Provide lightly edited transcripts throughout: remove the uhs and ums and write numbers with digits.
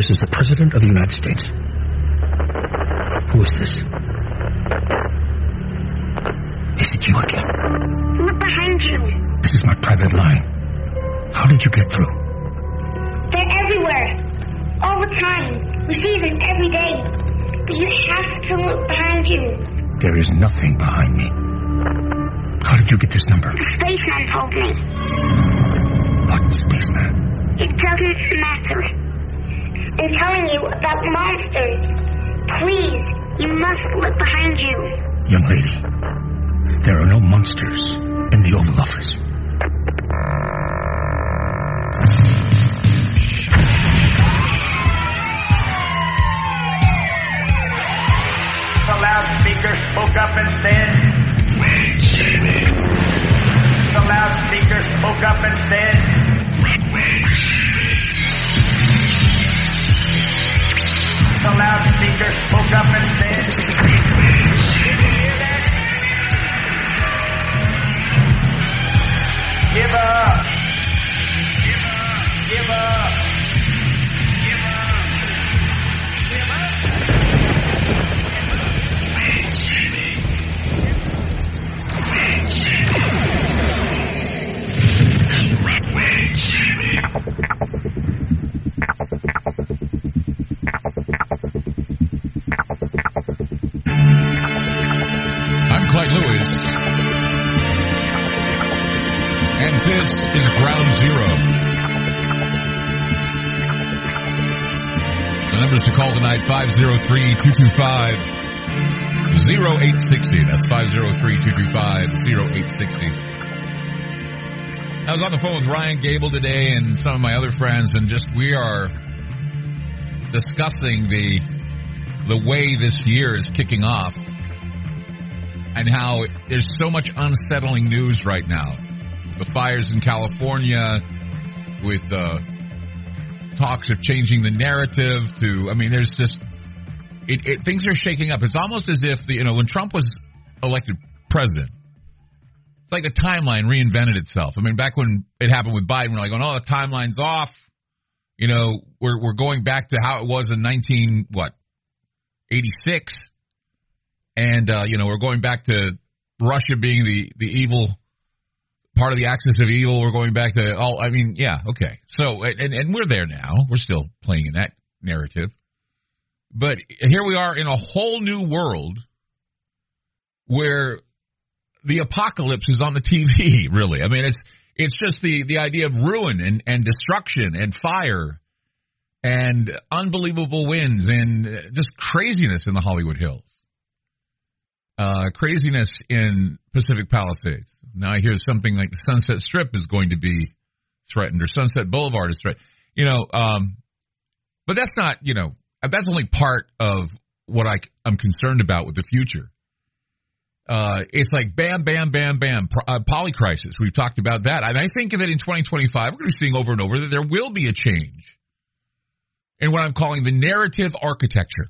This is the President of the United States. Who is this? Is it you again? Look behind you. This is my private line. How did you get through? They're everywhere. All the time. We see them every day. But you have to look behind you. There is nothing behind me. How did you get this number? The spaceman told me. What spaceman? It doesn't matter. I'm telling you about monsters. Please, you must look behind you. Young lady, there are no monsters in the Oval Office. The loudspeaker spoke up and said, Wait, Sammy. the loudspeaker spoke up and said, the loudspeaker spoke up and said, did you hear that? Give up. Give up. Give up. Give up. Wait, Sammy. Wait, Sammy. Wait, Sammy. I'm Clyde Lewis, and this is Ground Zero. The numbers to call tonight, 503-225-0860. That's 503-225-0860. I was on the phone with Ryan Gable today and some of my other friends, and we are discussing the way this year is kicking off and how there's so much unsettling news right now. The fires in California with talks of changing the narrative there's just, things are shaking up. It's almost as if, when Trump was elected president, it's like the timeline reinvented itself. I mean, back when it happened with Biden, we're like, oh, no, the timeline's off. We're going back to how it was in 86. And, we're going back to Russia being the evil, part of the axis of evil. We're going back to, okay. So, and we're there now. We're still playing in that narrative. But here we are in a whole new world where the apocalypse is on the TV, really. I mean, it's just the idea of ruin and destruction and fire and unbelievable winds and just craziness in the Hollywood Hills. Craziness in Pacific Palisades. Now I hear something like the Sunset Strip is going to be threatened or Sunset Boulevard is threatened. But that's not, that's only part of what I'm concerned about with the future. It's like bam, bam, bam, bam, polycrisis. We've talked about that. And I think that in 2025, we're going to be seeing over and over that there will be a change in what I'm calling the narrative architecture.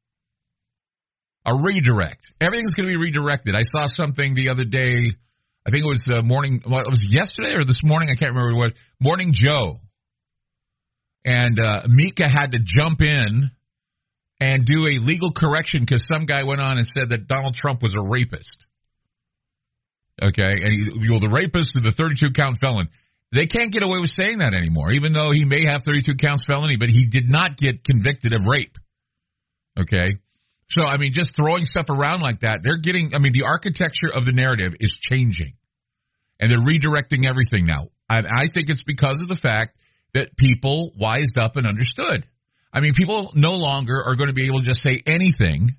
A redirect. Everything's going to be redirected. I saw something the other day. I think it was it was yesterday or this morning. I can't remember what it was. Morning Joe. And Mika had to jump in and do a legal correction because some guy went on and said that Donald Trump was a rapist. Okay, and the rapist or the 32-count felon. They can't get away with saying that anymore, even though he may have 32 counts felony, but he did not get convicted of rape. Okay? So, just throwing stuff around like that, the architecture of the narrative is changing. And they're redirecting everything now. I think it's because of the fact that people wised up and understood. People no longer are going to be able to just say anything,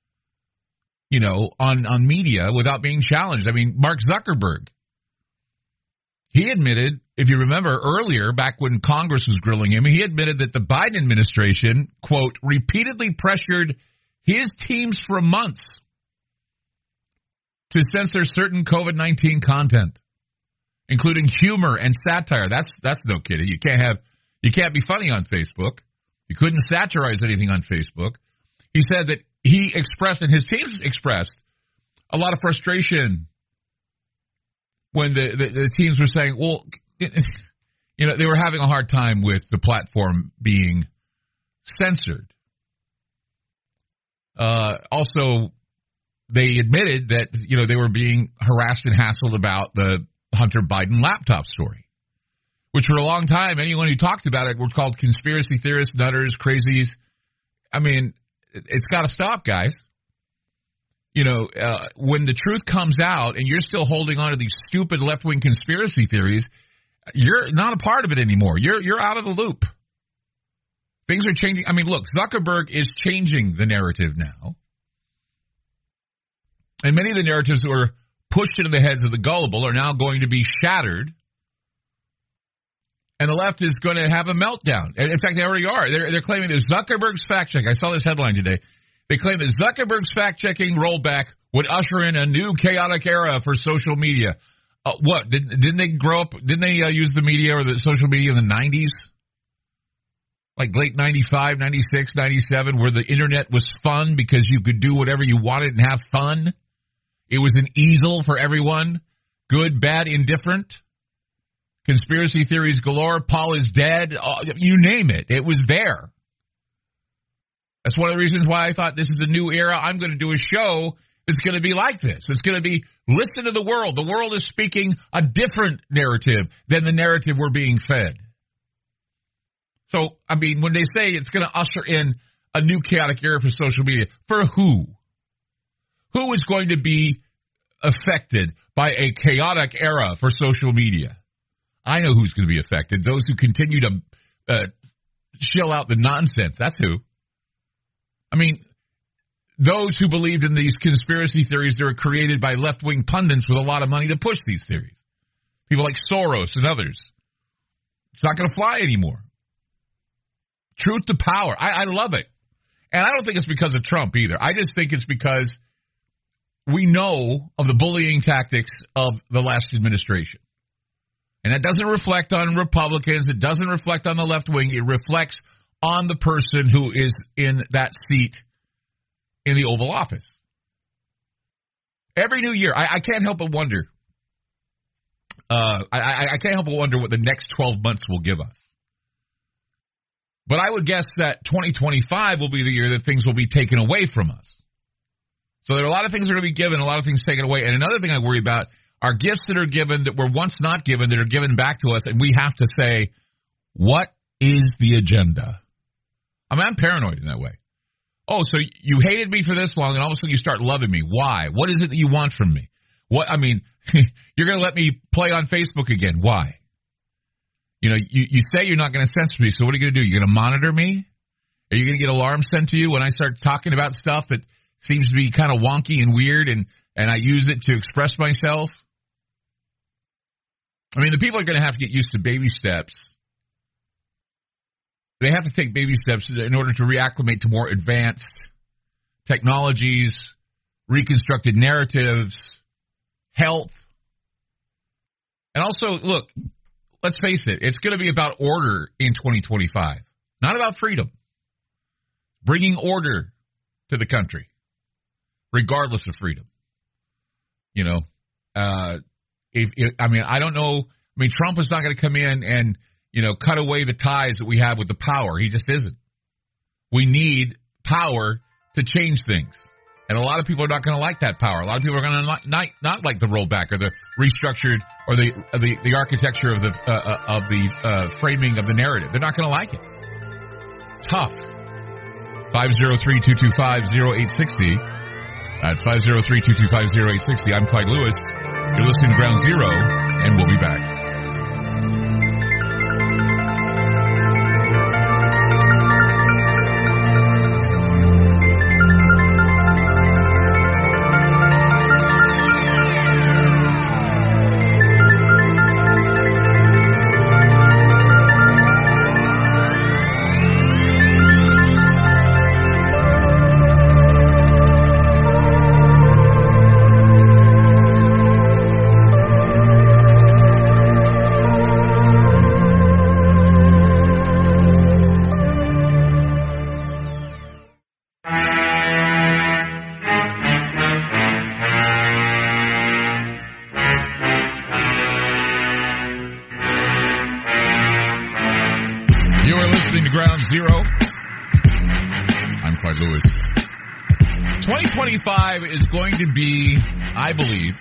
on media without being challenged. Mark Zuckerberg, he admitted, if you remember earlier, back when Congress was grilling him, he admitted that the Biden administration, quote, repeatedly pressured his teams for months to censor certain COVID-19 content, including humor and satire. That's no kidding. You can't be funny on Facebook. You couldn't satirize anything on Facebook. He said that he expressed and his teams expressed a lot of frustration when the teams were saying, well, they were having a hard time with the platform being censored. Also, they admitted that, they were being harassed and hassled about the Hunter Biden laptop story, which for a long time, anyone who talked about it were called conspiracy theorists, nutters, crazies. I mean, it's got to stop, guys. When the truth comes out and you're still holding on to these stupid left-wing conspiracy theories, you're not a part of it anymore. You're out of the loop. Things are changing. I mean, look, Zuckerberg is changing the narrative now. And many of the narratives that were pushed into the heads of the gullible are now going to be shattered. And the left is going to have a meltdown. And in fact, they already are. They're claiming that Zuckerberg's fact check. I saw this headline today. They claim that Zuckerberg's fact-checking rollback would usher in a new chaotic era for social media. What? Didn't they grow up? Didn't they use the media or the social media in the 90s? Like late 95, 96, 97, where the internet was fun because you could do whatever you wanted and have fun. It was an easel for everyone. Good, bad, indifferent. Conspiracy theories galore. Paul is dead. You name it. It was there. That's one of the reasons why I thought this is a new era. I'm going to do a show that's going to be like this. It's going to be, listen to the world. The world is speaking a different narrative than the narrative we're being fed. So, I mean, when they say it's going to usher in a new chaotic era for social media, for who? Who is going to be affected by a chaotic era for social media? I know who's going to be affected. Those who continue to shell out the nonsense. That's who. I mean, those who believed in these conspiracy theories that were created by left-wing pundits with a lot of money to push these theories. People like Soros and others. It's not going to fly anymore. Truth to power. I love it. And I don't think it's because of Trump either. I just think it's because we know of the bullying tactics of the last administration. And that doesn't reflect on Republicans. It doesn't reflect on the left wing. It reflects on the person who is in that seat in the Oval Office. Every new year, I can't help but wonder. I can't help but wonder what the next 12 months will give us. But I would guess that 2025 will be the year that things will be taken away from us. So there are a lot of things that are going to be given, a lot of things taken away. And another thing I worry about are gifts that are given that were once not given, that are given back to us, and we have to say, what is the agenda? I mean, I'm paranoid in that way. Oh, so you hated me for this long, and all of a sudden you start loving me. Why? What is it that you want from me? What? I mean, you're going to let me play on Facebook again. Why? You say you're not going to censor me, so what are you going to do? You're going to monitor me? Are you going to get alarms sent to you when I start talking about stuff that seems to be kind of wonky and weird, and I use it to express myself? I mean, the people are going to have to get used to baby steps. They have to take baby steps in order to reacclimate to more advanced technologies, reconstructed narratives, health. And also, look, let's face it, it's going to be about order in 2025, not about freedom. Bringing order to the country, regardless of freedom. I don't know. I mean, Trump is not going to come in and, cut away the ties that we have with the power. He just isn't. We need power to change things. And a lot of people are not going to like that power. A lot of people are going to not like the rollback or the restructured or the architecture of the framing of the narrative. They're not going to like it. Tough. 503-225-0860. That's 503-225-0860. I'm Clyde Lewis. You're listening to Ground Zero, and we'll be back. by Lewis. 2025 is going to be, I believe,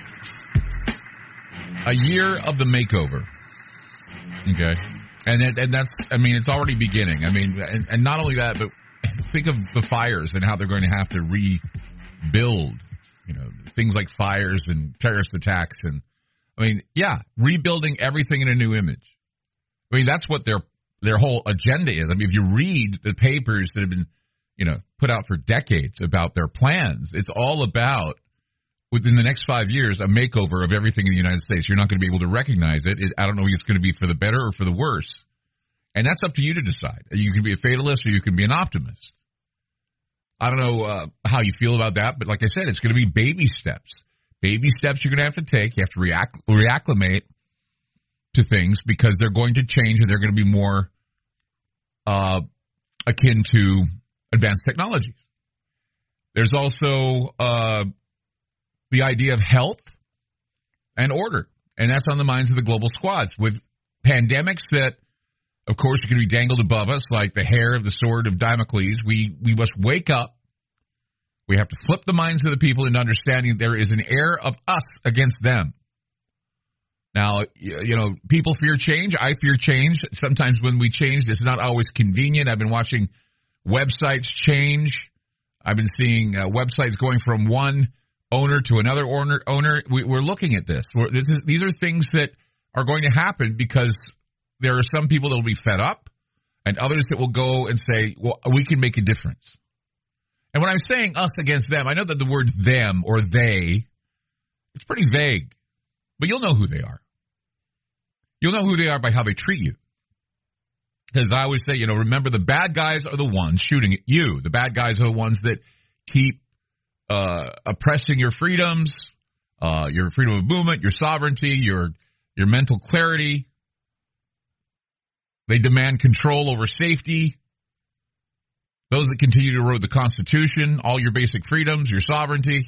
a year of the makeover. Okay. And that's, I mean, it's already beginning. I mean, and not only that, but think of the fires and how they're going to have to rebuild, you know, things like fires and terrorist attacks. And I mean, yeah, rebuilding everything in a new image. I mean, that's what their whole agenda is. I mean, if you read the papers that have been, you know, put out for decades about their plans, it's all about, within the next 5 years, a makeover of everything in the United States. You're not going to be able to recognize it. I don't know if it's going to be for the better or for the worse. And that's up to you to decide. You can be a fatalist or you can be an optimist. I don't know how you feel about that, but like I said, it's going to be baby steps. Baby steps you're going to have to take. You have to reacclimate to things because they're going to change and they're going to be more akin to advanced technologies. There's also the idea of health and order, and that's on the minds of the global squads. With pandemics that, of course, are going to be dangled above us like the hair of the sword of Damocles, we must wake up. We have to flip the minds of the people into understanding there is an air of us against them. Now, you know, people fear change. I fear change. Sometimes when we change, it's not always convenient. I've been watching websites change. I've been seeing websites going from one owner to another owner. We're looking at this. These are things that are going to happen because there are some people that will be fed up and others that will go and say, well, we can make a difference. And when I'm saying us against them, I know that the word them or they, it's pretty vague, but you'll know who they are. You'll know who they are by how they treat you. Because I always say, you know, remember the bad guys are the ones shooting at you. The bad guys are the ones that keep oppressing your freedoms, your freedom of movement, your sovereignty, your mental clarity. They demand control over safety. Those that continue to erode the Constitution, all your basic freedoms, your sovereignty,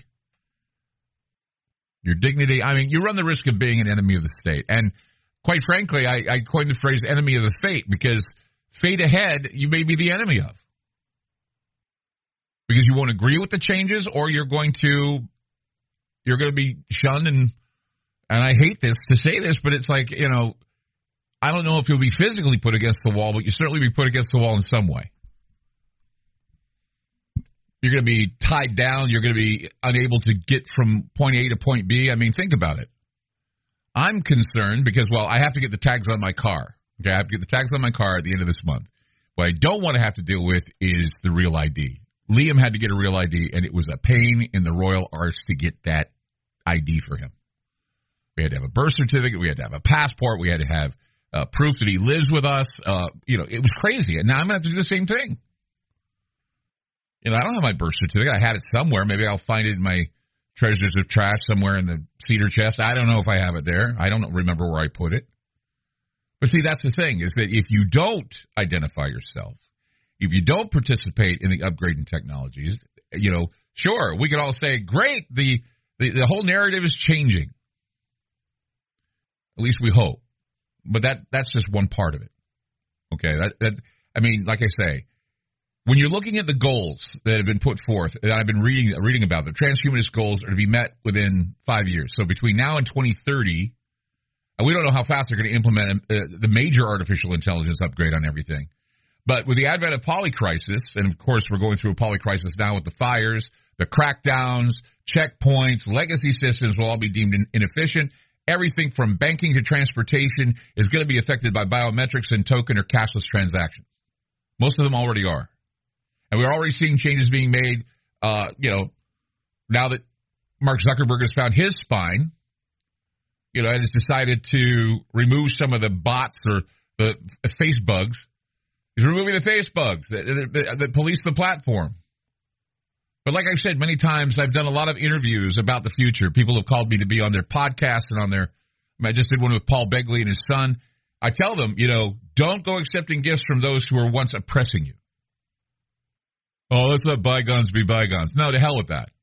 your dignity. I mean, you run the risk of being an enemy of the state. And quite frankly, I coined the phrase enemy of the fate because fate ahead, you may be the enemy of. Because you won't agree with the changes or you're going to be shunned. And I hate this to say this, but it's like, you know, I don't know if you'll be physically put against the wall, but you'll certainly be put against the wall in some way. You're going to be tied down. You're going to be unable to get from point A to point B. I mean, think about it. I'm concerned because, well, I have to get the tags on my car. Okay, I have to get the tags on my car at the end of this month. What I don't want to have to deal with is the real ID. Liam had to get a real ID, and it was a pain in the royal arse to get that ID for him. We had to have a birth certificate. We had to have a passport. We had to have proof that he lives with us. You know, it was crazy. And now I'm going to have to do the same thing. You know, I don't have my birth certificate. I had it somewhere. Maybe I'll find it in my treasures of trash somewhere in the cedar chest. I don't know if I have it there. I don't remember where I put it. But see, that's the thing, is that if you don't identify yourself, if you don't participate in the upgrading technologies, you know, sure, we could all say, great, the whole narrative is changing. At least we hope. But that's just one part of it. Okay, I mean, like I say, when you're looking at the goals that have been put forth, that I've been reading about, the transhumanist goals are to be met within 5 years. So between now and 2030, we don't know how fast they're going to implement the major artificial intelligence upgrade on everything. But with the advent of polycrisis, and of course we're going through a polycrisis now with the fires, the crackdowns, checkpoints, legacy systems will all be deemed inefficient. Everything from banking to transportation is going to be affected by biometrics and token or cashless transactions. Most of them already are. And we're already seeing changes being made, you know, now that Mark Zuckerberg has found his spine, you know, and has decided to remove some of the bots or the face bugs. He's removing the face bugs that police the platform. But like I've said many times, I've done a lot of interviews about the future. People have called me to be on their podcast and on their, I just did one with Paul Begley and his son. I tell them, you know, don't go accepting gifts from those who were once oppressing you. Oh, let's let bygones be bygones. No, to hell with that.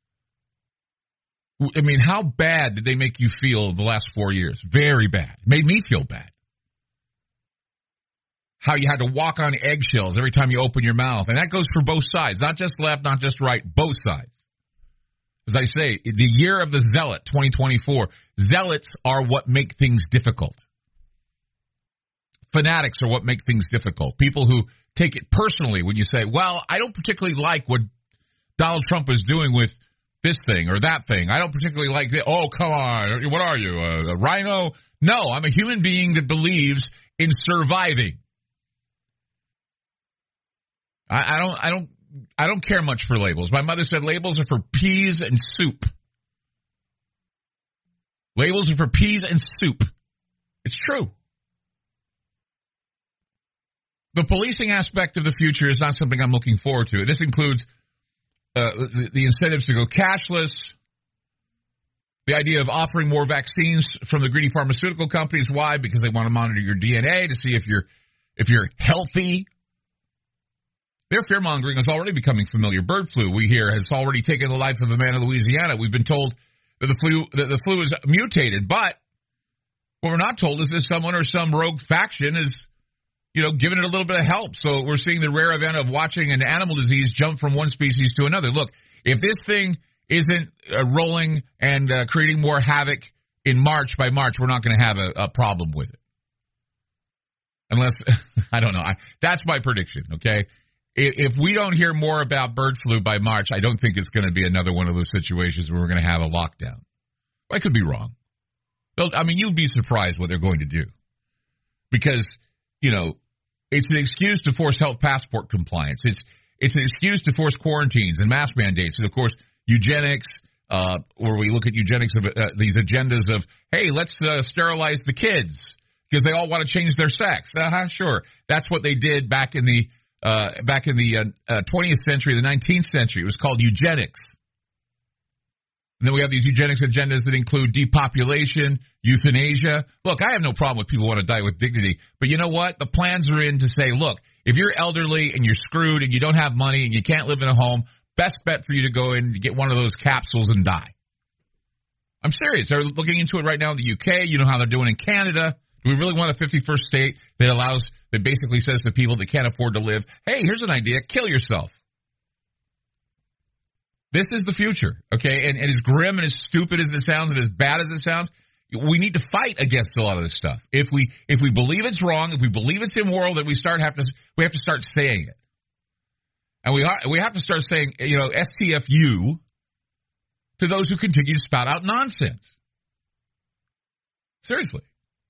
I mean, how bad did they make you feel the last 4 years? Very bad. Made me feel bad. how you had to walk on eggshells every time you open your mouth. And that goes for both sides, not just left, not just right, both sides. As I say, the year of the zealot, 2024, zealots are what make things difficult. Fanatics are what make things difficult. People who take it personally when you say, well, I don't particularly like what Donald Trump is doing with this thing or that thing. I don't particularly like that. Oh, come on. What are you, a rhino? No, I'm a human being that believes in surviving. I don't care much for labels. My mother said labels are for peas and soup. Labels are for peas and soup. It's true. The policing aspect of the future is not something I'm looking forward to. This includes the incentives to go cashless, the idea of offering more vaccines from the greedy pharmaceutical companies. Why? Because they want to monitor your DNA to see if you're healthy. Their fear-mongering is already becoming familiar. Bird flu, we hear, has already taken the life of a man in Louisiana. We've been told that the flu is mutated, but what we're not told is that someone or some rogue faction is, giving it a little bit of help. So we're seeing the rare event of watching an animal disease jump from one species to another. Look, if this thing isn't rolling and creating more havoc by March, we're not going to have a problem with it. Unless, I don't know. That's my prediction, okay? If we don't hear more about bird flu by March, I don't think it's going to be another one of those situations where we're going to have a lockdown. I could be wrong. You'd be surprised what they're going to do. Because, it's an excuse to force health passport compliance. It's an excuse to force quarantines and mask mandates. And, of course, eugenics, where we look at eugenics of these agendas of, hey, let's sterilize the kids because they all want to change their sex. Sure. That's what they did back in the 20th century, the 19th century. It was called eugenics. And then we have these eugenics agendas that include depopulation, euthanasia. Look, I have no problem with people want to die with dignity. But you know what? The plans are in to say, look, if you're elderly and you're screwed and you don't have money and you can't live in a home, best bet for you to go in and get one of those capsules and die. I'm serious. They're looking into it right now in the UK. You know how they're doing in Canada. Do we really want a 51st state that basically says to people that can't afford to live, hey, here's an idea, kill yourself? This is the future, okay? And as grim and as stupid as it sounds and as bad as it sounds, we need to fight against a lot of this stuff. If we believe it's wrong, if we believe it's immoral, then we have to start saying it. And we have to start saying, STFU to those who continue to spout out nonsense. Seriously.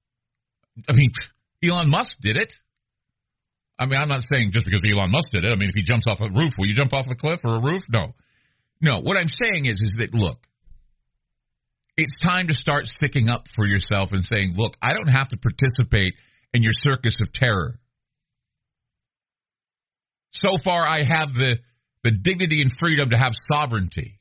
Elon Musk did it. I'm not saying just because Elon Musk did it. If he jumps off a roof, will you jump off a cliff or a roof? No, what I'm saying is that, look, it's time to start sticking up for yourself and saying, look, I don't have to participate in your circus of terror. So far, I have the dignity and freedom to have sovereignty,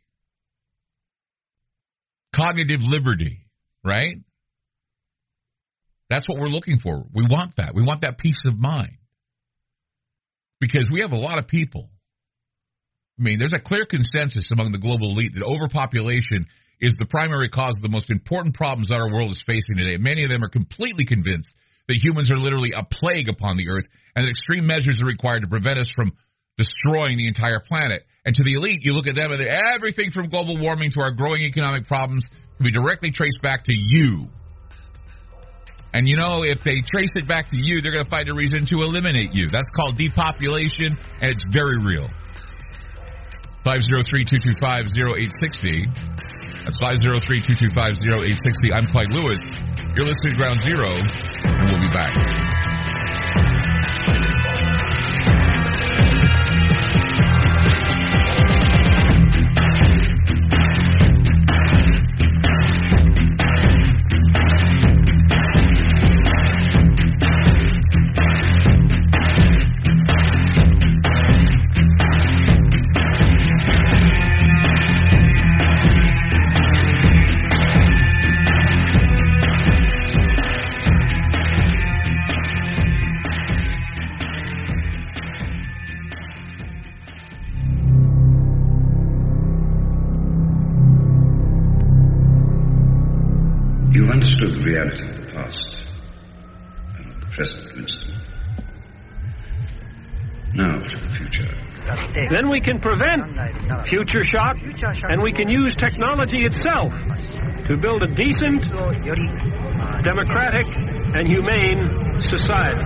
cognitive liberty, right? That's what we're looking for. We want that. We want that peace of mind. Because we have a lot of people. There's a clear consensus among the global elite that overpopulation is the primary cause of the most important problems that our world is facing today. Many of them are completely convinced that humans are literally a plague upon the earth and that extreme measures are required to prevent us from destroying the entire planet. And to the elite, you look at them and everything from global warming to our growing economic problems can be directly traced back to you. And if they trace it back to you, they're going to find a reason to eliminate you. That's called depopulation, and it's very real. 503-225-0860. That's 503-225-0860. I'm Clyde Lewis. You're listening to Ground Zero, and we'll be back. You've understood the reality of the past and of the present, Winston. Now to the future. Then we can prevent future shock, and we can use technology itself to build a decent, democratic, and humane society.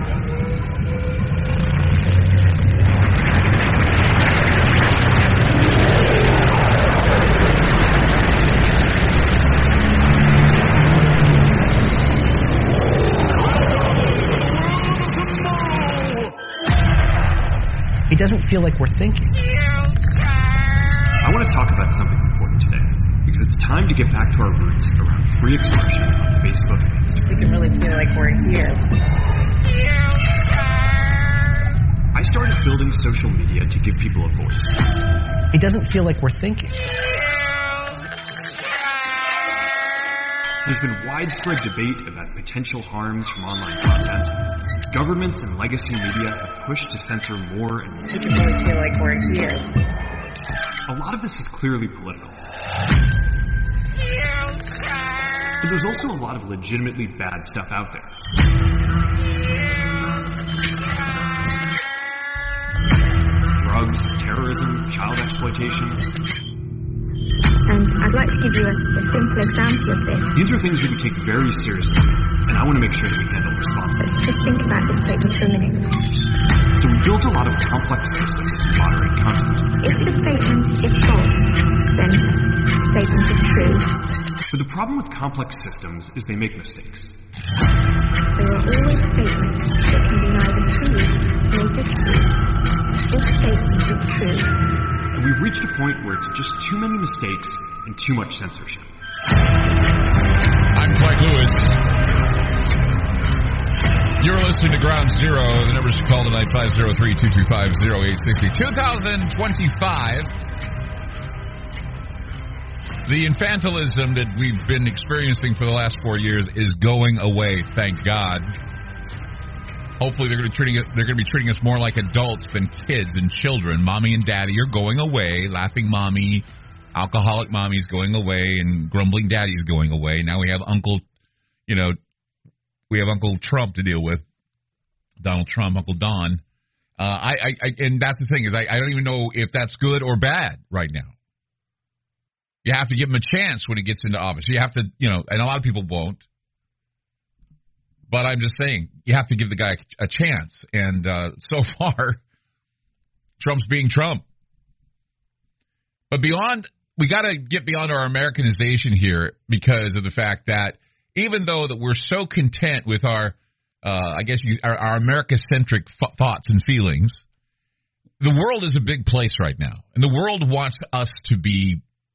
It doesn't feel like we're thinking. I want to talk about something important today, because it's time to get back to our roots around free expression on Facebook and Instagram. We can really feel like we're here. I started building social media to give people a voice. It doesn't feel like we're thinking. There's been widespread debate about potential harms from online content. Governments and legacy media have pushed to censor more and more. We can really feel like we're here. A lot of this is clearly political. But there's also a lot of legitimately bad stuff out there. Drugs, terrorism, child exploitation. And I'd like to give you a simple example of this. These are things that we take very seriously, and I want to make sure that we handle responsibly. Just think about this statement for a minute. So we built a lot of complex systems to moderate content. If the statement is false, then the statement is true. But the problem with complex systems is they make mistakes. There are always statements that can be neither true nor disproved. This statement is true. And we've reached a point where it's just too many mistakes and too much censorship. I'm Clark Lewis. You're listening to Ground Zero. The numbers to call tonight, 503-225-0860. 2025, the infantilism that we've been experiencing for the last 4 years is going away, thank God. Hopefully they're going to be treating us more like adults than kids and children. Mommy and daddy are going away. Laughing mommy, alcoholic mommy's going away, and grumbling daddy's going away. Now we have Uncle Trump to deal with. Donald Trump, Uncle Don. And that's the thing is I don't even know if that's good or bad right now. You have to give him a chance when he gets into office. You have to, and a lot of people won't. But I'm just saying, you have to give the guy a chance. And so far, Trump's being Trump. But we got to get beyond our Americanization here because of the fact that even though that we're so content with our America-centric thoughts and feelings, the world is a big place right now. And the world wants us to be,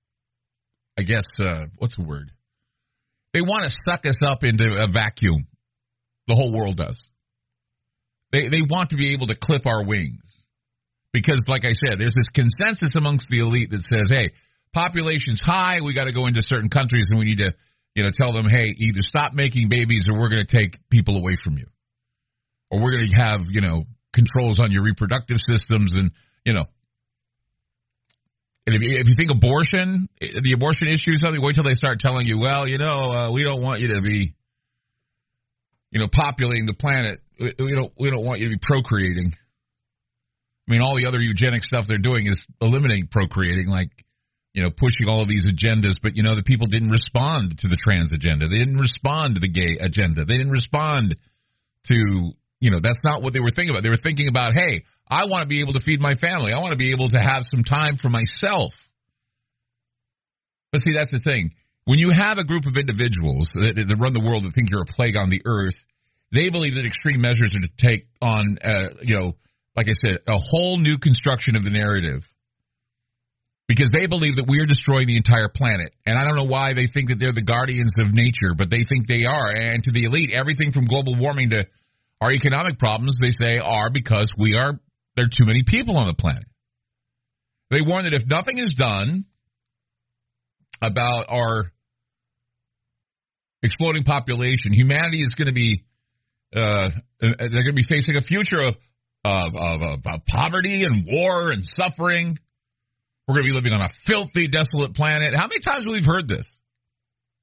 what's the word? They want to suck us up into a vacuum. The whole world does. They want to be able to clip our wings. Because, like I said, there's this consensus amongst the elite that says, hey, population's high, we got to go into certain countries and we need to, tell them, hey, either stop making babies or we're going to take people away from you. Or we're going to have, controls on your reproductive systems and, And if you think abortion, the abortion issue is something, wait till they start telling you, well, we don't want you to be, populating the planet. We don't want you to be procreating. I mean, all the other eugenic stuff they're doing is eliminating procreating, like, pushing all of these agendas. But, the people didn't respond to the trans agenda. They didn't respond to the gay agenda. They didn't respond to, that's not what they were thinking about. They were thinking about, hey, I want to be able to feed my family. I want to be able to have some time for myself. But see, that's the thing. When you have a group of individuals that run the world that think you're a plague on the earth, they believe that extreme measures are to take on, like I said, a whole new construction of the narrative. Because they believe that we are destroying the entire planet. And I don't know why they think that they're the guardians of nature, but they think they are. And to the elite, everything from global warming to our economic problems, they say, are because there are too many people on the planet. They warn that if nothing is done about our exploding population, humanity is going to be they're going to be facing a future of poverty and war and suffering. We're going to be living on a filthy, desolate planet. How many times have we heard this?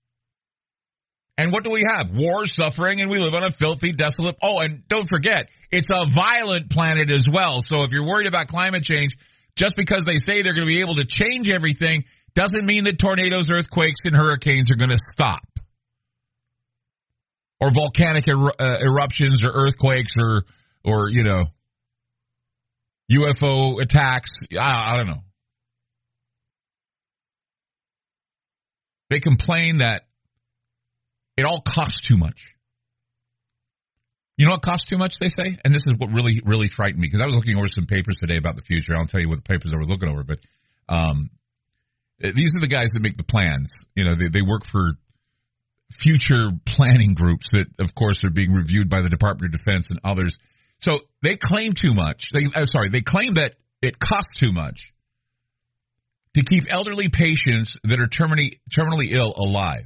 And what do we have? War, suffering, and we live on a filthy, desolate. Oh, and don't forget, it's a violent planet as well. So if you're worried about climate change, just because they say they're going to be able to change everything doesn't mean that tornadoes, earthquakes, and hurricanes are going to stop. Or volcanic eruptions or earthquakes or you know, UFO attacks. I don't know. They complain that it all costs too much. You know what costs too much, they say? And this is what really, really frightened me, because I was looking over some papers today about the future. I'll tell you what the papers I was looking over. But these are the guys that make the plans. You know, they work for future planning groups that, of course, are being reviewed by the Department of Defense and others. So they claim too much. They claim that it costs too much to keep elderly patients that are terminally ill alive.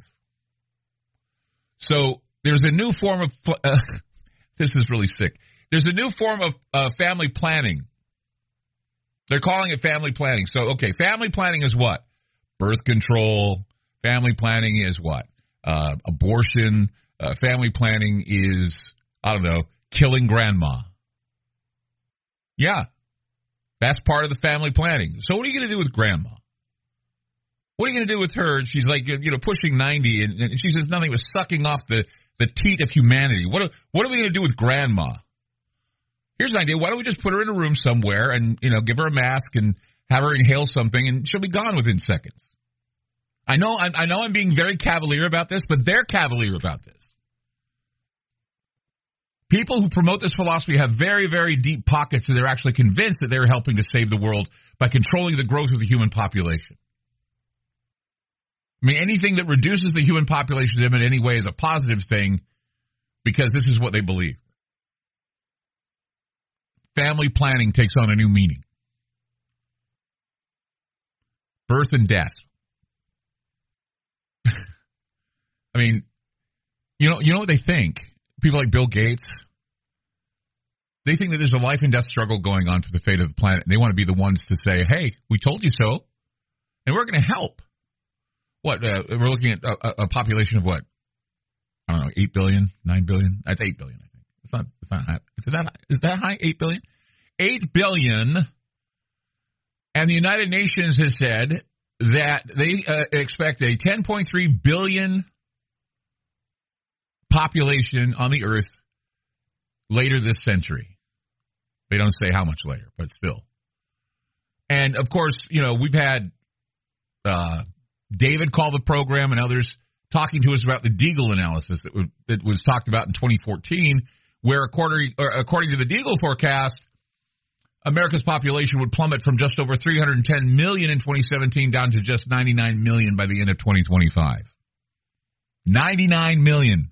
So there's a new form of this is really sick. There's a new form of family planning. They're calling it family planning. So, okay, family planning is what? Birth control. Family planning is what? Abortion. Family planning is, I don't know, killing grandma. Yeah, that's part of the family planning. So what are you going to do with grandma? What are you going to do with her? She's like, you know, pushing 90, and she says nothing but sucking off the teat of humanity. What are we going to do with grandma? Here's an idea. Why don't we just put her in a room somewhere and, you know, give her a mask and have her inhale something, and she'll be gone within seconds. I know I'm being very cavalier about this, but they're cavalier about this. People who promote this philosophy have very, very deep pockets, and they're actually convinced that they're helping to save the world by controlling the growth of the human population. I mean, anything that reduces the human population to them in any way is a positive thing, because this is what they believe. Family planning takes on a new meaning. Birth and death. I mean, you know what they think? People like Bill Gates, they think that there's a life and death struggle going on for the fate of the planet. They want to be the ones to say, hey, we told you so, and we're going to help. What, we're looking at a population of what? I don't know, 8 billion, 9 billion? That's 8 billion, I think. It's not high. Is that high, 8 billion? 8 billion, and the United Nations has said that they expect a 10.3 billion population on the earth later this century. They don't say how much later, but still. And, of course, you know, we've had David call the program and others talking to us about the Deagle analysis that was talked about in 2014, where according to the Deagle forecast, America's population would plummet from just over 310 million in 2017 down to just 99 million by the end of 2025. 99 million.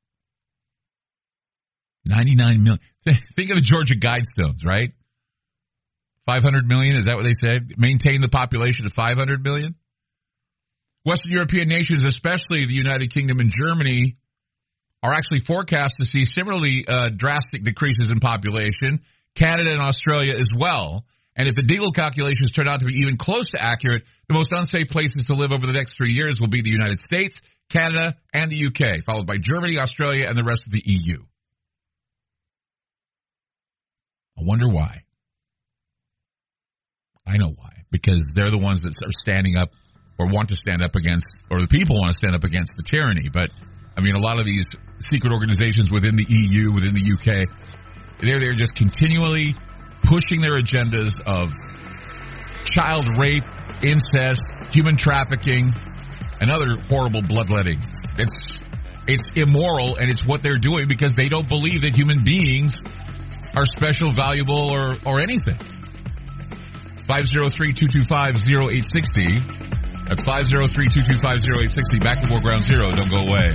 99 million. Think of the Georgia Guidestones, right? 500 million, is that what they said? Maintain the population of 500 million? Western European nations, especially the United Kingdom and Germany, are actually forecast to see similarly drastic decreases in population. Canada and Australia as well. And if the Deagle calculations turn out to be even close to accurate, the most unsafe places to live over the next 3 years will be the United States, Canada, and the UK, followed by Germany, Australia, and the rest of the EU. I wonder why. I know why. Because they're the ones that are standing up or want to stand up against, or the people want to stand up against the tyranny. But, I mean, a lot of these secret organizations within the EU, within the UK, they're just continually pushing their agendas of child rape, incest, human trafficking, and other horrible bloodletting. It's immoral, and it's what they're doing because they don't believe that human beings are special, valuable, or anything. 503-225-0860. That's 503-225-0860. Back to War Ground Zero. Don't go away.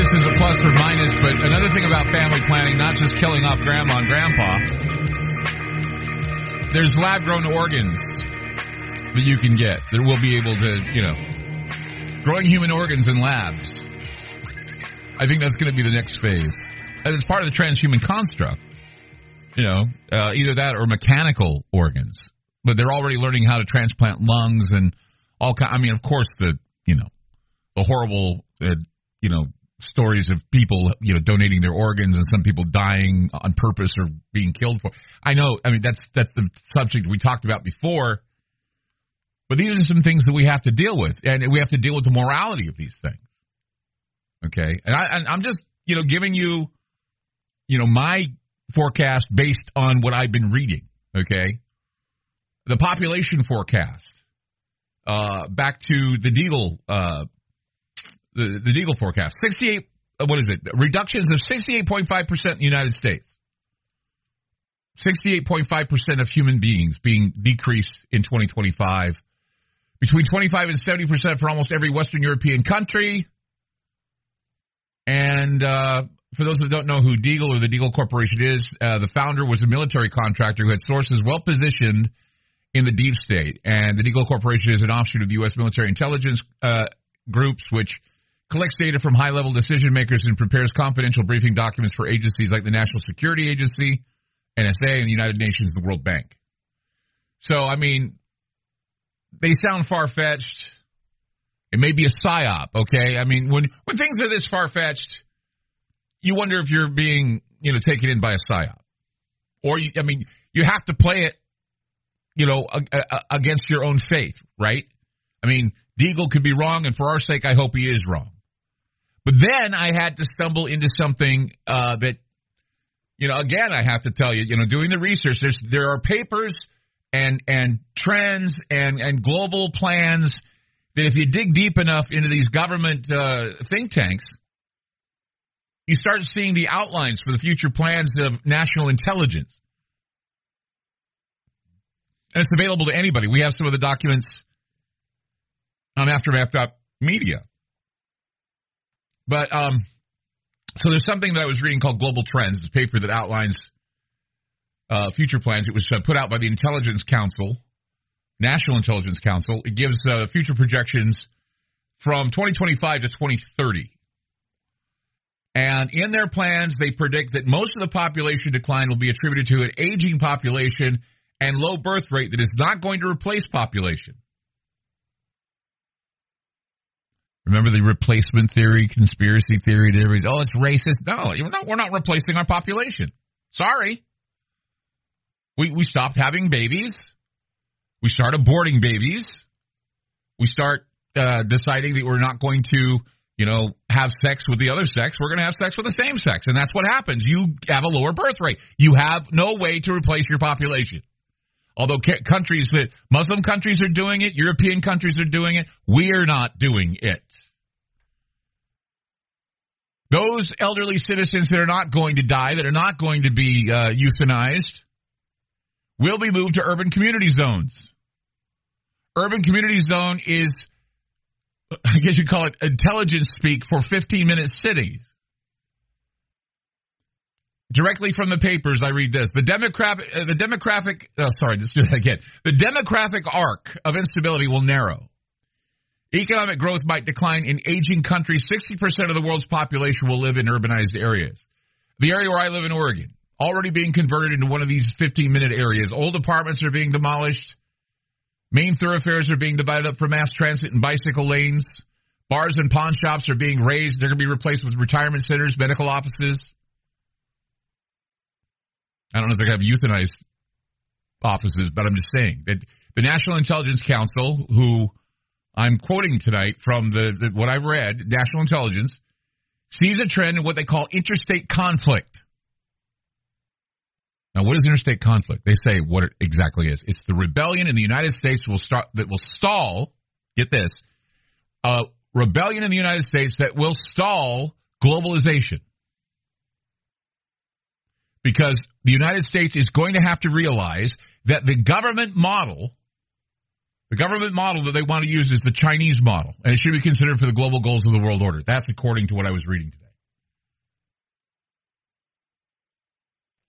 this is a plus or minus, but another thing about family planning, not just killing off grandma and grandpa, there's lab-grown organs that you can get that will be able to, growing human organs in labs. I think that's going to be the next phase. And it's part of the transhuman construct, either that or mechanical organs. But they're already learning how to transplant lungs and all kinds. I mean, of course, the horrible, stories of people, donating their organs and some people dying on purpose or being killed for. I know. I mean, that's the subject we talked about before. But these are some things that we have to deal with, and we have to deal with the morality of these things. Okay, and I'm just giving you my forecast based on what I've been reading. Okay, the population forecast. Back to the Deagle, the Deagle forecast. 68. What is it? Reductions of 68.5% in the United States. 68.5% of human beings being decreased in 2025. Between 25 and 70% for almost every Western European country. And for those who don't know who Deagle or the Deagle Corporation is, the founder was a military contractor who had sources well positioned in the deep state. And the Deagle Corporation is an offshoot of the U.S. military intelligence groups, which collects data from high-level decision makers and prepares confidential briefing documents for agencies like the National Security Agency, NSA, and the United Nations, the World Bank. So, I mean, they sound far-fetched. It may be a psyop, okay? I mean, when things are this far-fetched, you wonder if you're being, taken in by a psyop. Or, you have to play it, against your own faith, right? I mean, Deagle could be wrong, and for our sake, I hope he is wrong. But then I had to stumble into something that, again, I have to tell you, doing the research, there are papers and trends and global plans that if you dig deep enough into these government think tanks, you start seeing the outlines for the future plans of national intelligence. And it's available to anybody. We have some of the documents on Aftermath.media. But, so there's something that I was reading called Global Trends. It's a paper that outlines future plans. It was put out by the Intelligence Council, National Intelligence Council. It gives future projections from 2025 to 2030. And in their plans, they predict that most of the population decline will be attributed to an aging population and low birth rate that is not going to replace population. Remember the replacement theory, conspiracy theory? Oh, it's racist. No, we're not replacing our population. Sorry. We stopped having babies. We start aborting babies. We start deciding that we're not going to, have sex with the other sex. We're going to have sex with the same sex. And that's what happens. You have a lower birth rate. You have no way to replace your population. Although Muslim countries are doing it, European countries are doing it, we're not doing it. Those elderly citizens that are not going to die, that are not going to be euthanized, will be moved to urban community zones. Urban community zone is, I guess you'd call it intelligence speak for 15-minute cities. Directly from the papers, I read this. The demographic arc of instability will narrow. Economic growth might decline in aging countries. 60% of the world's population will live in urbanized areas. The area where I live in Oregon, already being converted into one of these 15-minute areas. Old apartments are being demolished. Main thoroughfares are being divided up for mass transit and bicycle lanes. Bars and pawn shops are being razed. They're going to be replaced with retirement centers, medical offices. I don't know if they're going to have euthanized offices, but I'm just saying that the National Intelligence Council, who I'm quoting tonight from what I've read, National Intelligence, sees a trend in what they call interstate conflict. Now, what is interstate conflict? They say what it exactly is. It's the rebellion in the United States that will stall, get this, a rebellion in the United States that will stall globalization. Because the United States is going to have to realize that the government model that they want to use is the Chinese model, and it should be considered for the global goals of the world order. That's according to what I was reading today.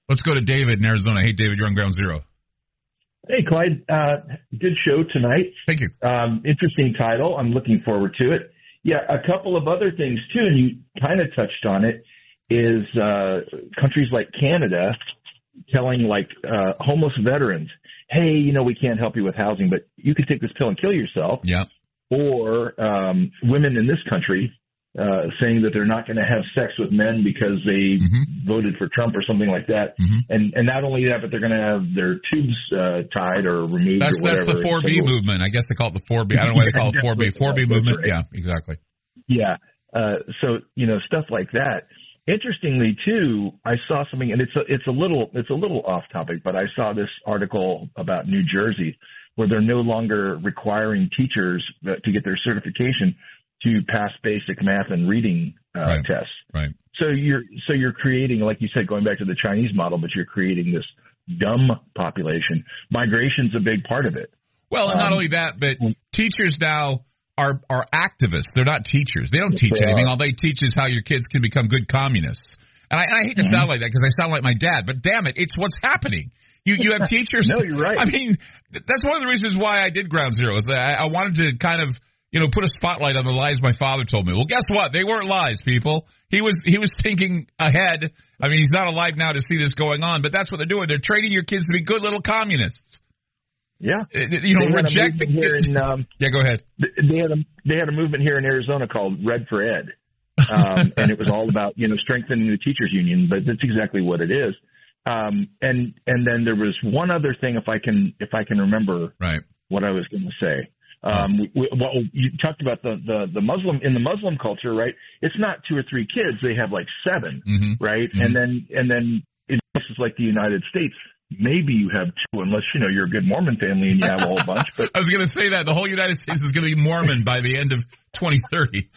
Let's go to David in Arizona. Hey, David, you're on Ground Zero. Hey, Clyde. Good show tonight. Thank you. Interesting title. I'm looking forward to it. Yeah, a couple of other things, too, and you kind of touched on it, is countries like Canada telling, like, homeless veterans, hey, you know, we can't help you with housing, but you could take this pill and kill yourself. Yeah. Or women in this country saying that they're not going to have sex with men because they voted for Trump or something like that. And not only that, but they're going to have their tubes tied or removed or whatever. That's the 4B movement. I guess they call it the 4B. I don't know why they call it 4B. 4B movement. Right. Yeah, exactly. Yeah. So, you know, stuff like that. Interestingly, too, I saw something, and it's a little off topic, but I saw this article about New Jersey where they're no longer requiring teachers to get their certification to pass basic math and reading tests. Right. So you're creating, like you said, going back to the Chinese model, but you're creating this dumb population. Migration's a big part of it. Well, and not only that, but teachers now are activists. They're not teachers. They don't teach anything. All they teach is how your kids can become good communists. And I hate to sound like that because I sound like my dad, but damn it, it's what's happening. You have teachers. No, you're right. I mean, that's one of the reasons why I did Ground Zero is that I wanted to kind of, you know, put a spotlight on the lies my father told me. Well, guess what? They weren't lies, people. He was thinking ahead. I mean, he's not alive now to see this going on, but that's what they're doing. They're training your kids to be good little communists. Yeah. You know, reject the yeah, go ahead. They had a movement here in Arizona called Red for Ed. And it was all about, you know, strengthening the teachers union, but that's exactly what it is. And then there was one other thing, if I can remember what I was going to say. Well, you talked about the Muslim, in the Muslim culture, right? It's not 2 or 3 kids. They have like 7, right? And then in places like the United States, maybe you have 2, unless, you know, you're a good Mormon family and you have a whole bunch. But I was going to say that the whole United States is going to be Mormon by the end of 2030.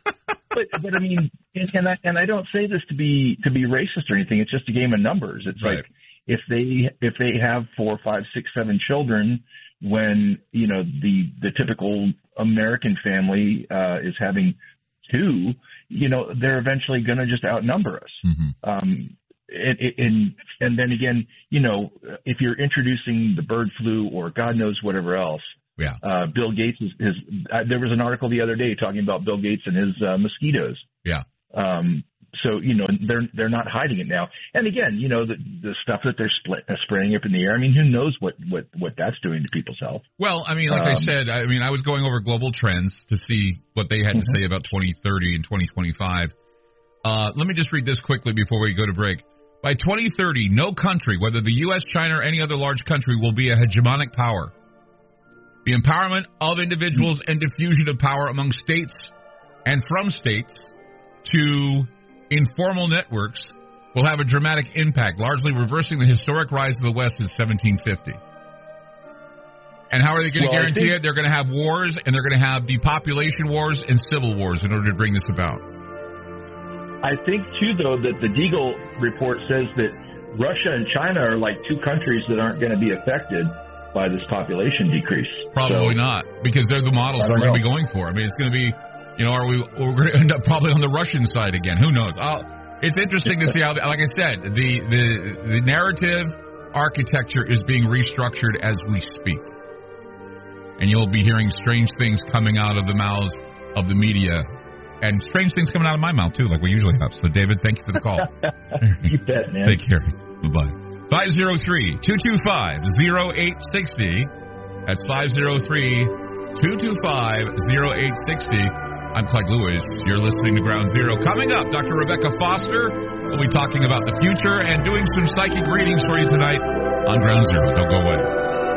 But I mean, and I don't say this to be racist or anything. It's just a game of numbers. It's like if they have 4, 5, 6, 7 children, when, you know, the typical American family is having 2, you know, they're eventually going to just outnumber us. And then again, you know, if you're introducing the bird flu or God knows whatever else, Bill Gates there was an article the other day talking about Bill Gates and his mosquitoes. Yeah. So, you know, they're not hiding it now. And again, you know, the stuff that they're spraying up in the air, I mean, who knows what that's doing to people's health? Well, I mean, like I said, I mean, I was going over global trends to see what they had to say about 2030 and 2025. Let me just read this quickly before we go to break. By 2030, no country, whether the U.S., China, or any other large country, will be a hegemonic power. The empowerment of individuals and diffusion of power among states and from states to informal networks will have a dramatic impact, largely reversing the historic rise of the West since 1750. And how are they going to guarantee it? They're going to have wars, and they're going to have depopulation wars and civil wars in order to bring this about. I think, too, though, that the Deagle report says that Russia and China are like 2 countries that aren't going to be affected by this population decrease. Probably not, because they're the models we're going to be going for. I mean, it's going to be, you know, we're going to end up probably on the Russian side again. Who knows? It's interesting to see how, like I said, the narrative architecture is being restructured as we speak. And you'll be hearing strange things coming out of the mouths of the media. And strange things coming out of my mouth, too, like we usually have. So, David, thank you for the call. You bet, man. Take care. Bye-bye. 503-225-0860. That's 503-225-0860. I'm Clyde Lewis. You're listening to Ground Zero. Coming up, Dr. Rebecca Foster will be talking about the future and doing some psychic readings for you tonight on Ground Zero. Don't go away.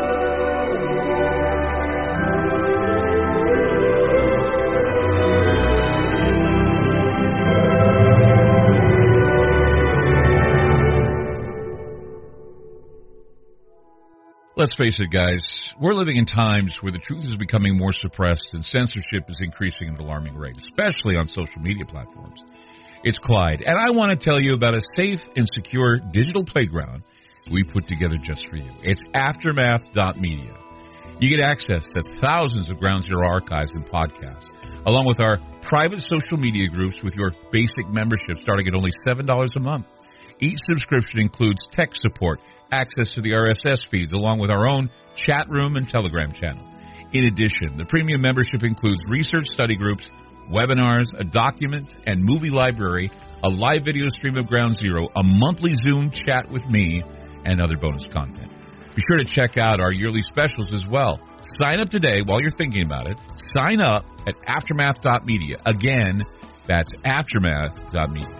Let's face it, guys, we're living in times where the truth is becoming more suppressed and censorship is increasing at an alarming rate, especially on social media platforms. It's Clyde, and I want to tell you about a safe and secure digital playground we put together just for you. It's Aftermath.media. You get access to thousands of Ground Zero archives and podcasts, along with our private social media groups with your basic membership starting at only $7 a month. Each subscription includes tech support, access to the RSS feeds, along with our own chat room and Telegram channel. In addition, the premium membership includes research study groups, webinars, a document and movie library, a live video stream of Ground Zero, a monthly Zoom chat with me, and other bonus content. Be sure to check out our yearly specials as well. Sign up today while you're thinking about it. Sign up at aftermath.media. Again, that's aftermath.media.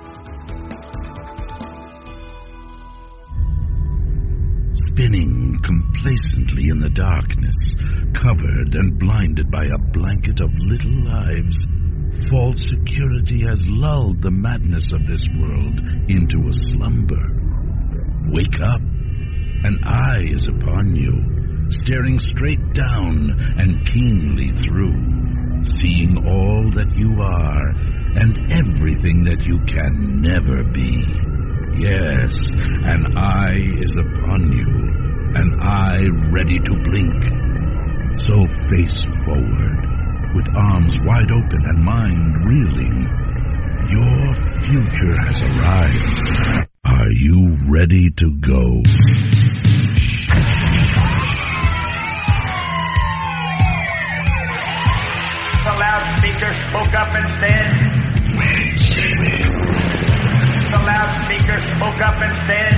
Spinning complacently in the darkness, covered and blinded by a blanket of little lives, false security has lulled the madness of this world into a slumber. Wake up. An eye is upon you, staring straight down and keenly through, seeing all that you are and everything that you can never be. Yes, an eye is upon you, an eye ready to blink. So face forward, with arms wide open and mind reeling. Your future has arrived. Are you ready to go? The loudspeaker spoke up and said, the loudspeaker spoke up and said,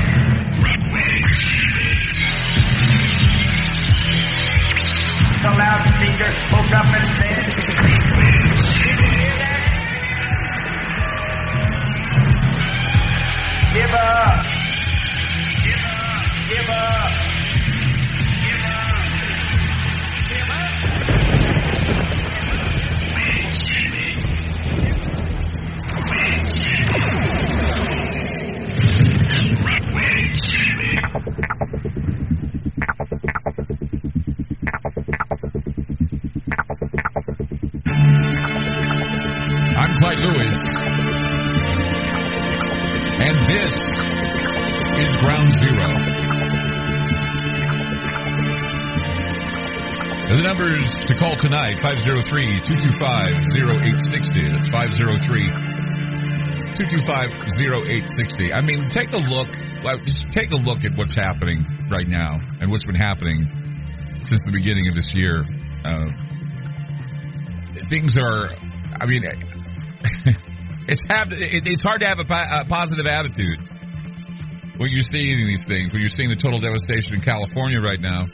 the loudspeaker spoke up and said, give up. Give up. Give up. Give up. I'm Clyde Lewis, and this is Ground Zero. The numbers to call tonight, 503-225-0860. That's 503-225-0860. I mean, take a look at what's happening right now and what's been happening since the beginning of this year. Things are, I mean, it's hard to have a positive attitude when you're seeing these things, when you're seeing the total devastation in California right now.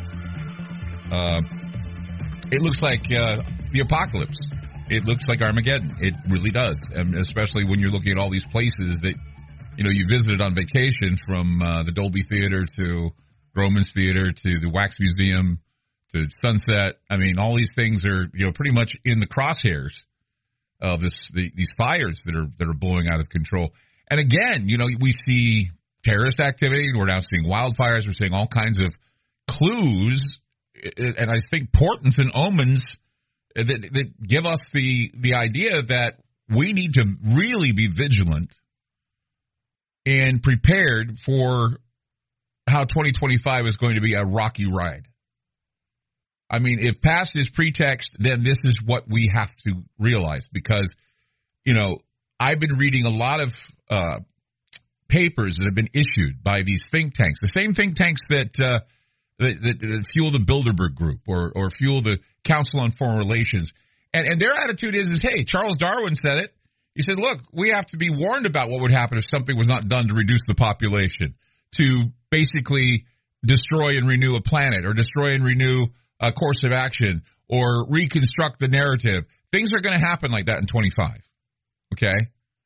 It looks like the apocalypse. It looks like Armageddon. It really does, and especially when you're looking at all these places that you visited on vacation, from the Dolby Theater to Groman's Theater to the Wax Museum to Sunset. I mean, all these things are pretty much in the crosshairs of these fires that are blowing out of control. And again, we see terrorist activity. We're now seeing wildfires. We're seeing all kinds of clues, and I think portents and omens that give us the idea that we need to really be vigilant and prepared for how 2025 is going to be a rocky ride. I mean, if past is pretext, then this is what we have to realize, because, I've been reading a lot of papers that have been issued by these think tanks, the same think tanks that fuel the Bilderberg Group or fuel the Council on Foreign Relations. And their attitude is, hey, Charles Darwin said it. He said, look, we have to be warned about what would happen if something was not done to reduce the population, to basically destroy and renew a planet, or destroy and renew a course of action, or reconstruct the narrative. Things are going to happen like that in 25. Okay?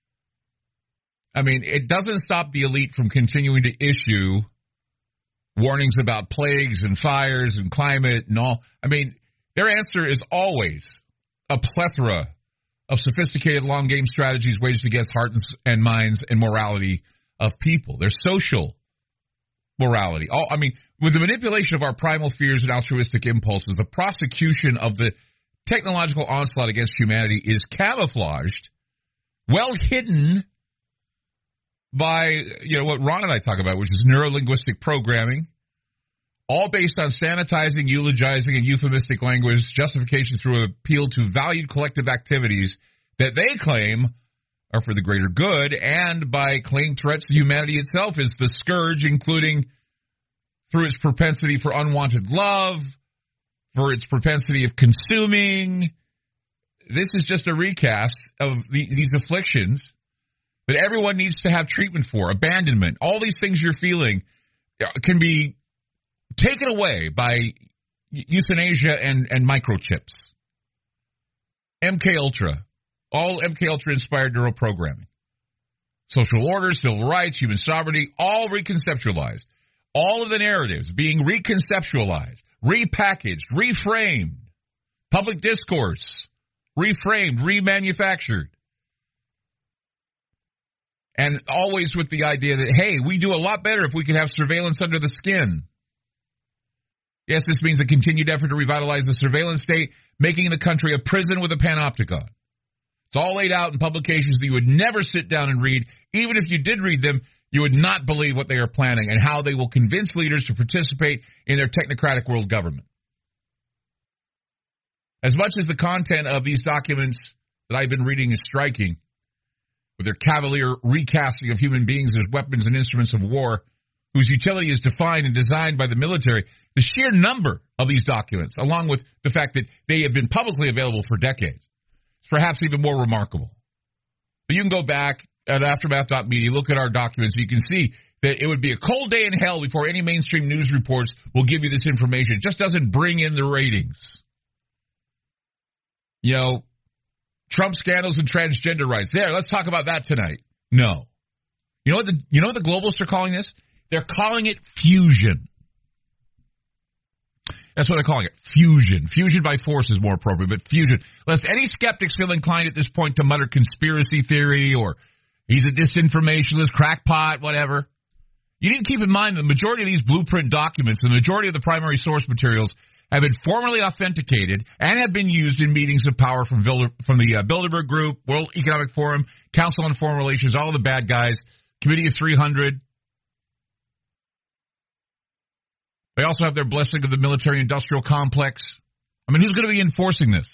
I mean, it doesn't stop the elite from continuing to issue warnings about plagues and fires and climate and all. I mean, their answer is always a plethora of sophisticated long-game strategies waged against hearts and minds and morality of people. Their social morality. With the manipulation of our primal fears and altruistic impulses, the prosecution of the technological onslaught against humanity is camouflaged, well hidden by, what Ron and I talk about, which is neurolinguistic programming, all based on sanitizing, eulogizing, and euphemistic language, justification through appeal to valued collective activities that they claim are for the greater good, and by claiming threats to humanity itself is the scourge, including through its propensity for unwanted love, for its propensity of consuming. This is just a recast of these afflictions that everyone needs to have treatment for. Abandonment, all these things you're feeling can be taken away by euthanasia and microchips. MK Ultra, all MK Ultra inspired neural programming. Social order, civil rights, human sovereignty, all reconceptualized. All of the narratives being reconceptualized, repackaged, reframed. Public discourse, reframed, remanufactured. And always with the idea that, hey, we do a lot better if we could have surveillance under the skin. Yes, this means a continued effort to revitalize the surveillance state, making the country a prison with a panopticon. It's all laid out in publications that you would never sit down and read. Even if you did read them, you would not believe what they are planning and how they will convince leaders to participate in their technocratic world government. As much as the content of these documents that I've been reading is striking, with their cavalier recasting of human beings as weapons and instruments of war, whose utility is defined and designed by the military, the sheer number of these documents, along with the fact that they have been publicly available for decades, is perhaps even more remarkable. But you can go back at aftermath.media, look at our documents, and you can see that it would be a cold day in hell before any mainstream news reports will give you this information. It just doesn't bring in the ratings. You know, Trump scandals and transgender rights. There, let's talk about that tonight. No. You know what the globalists are calling this? They're calling it fusion. That's what they're calling it. Fusion. Fusion by force is more appropriate, but fusion. Lest any skeptics feel inclined at this point to mutter conspiracy theory or he's a disinformationalist, crackpot, whatever. You need to keep in mind the majority of these blueprint documents, the majority of the primary source materials have been formally authenticated and have been used in meetings of power from the Bilderberg Group, World Economic Forum, Council on Foreign Relations, all the bad guys, Committee of 300. They also have their blessing of the military-industrial complex. I mean, who's going to be enforcing this?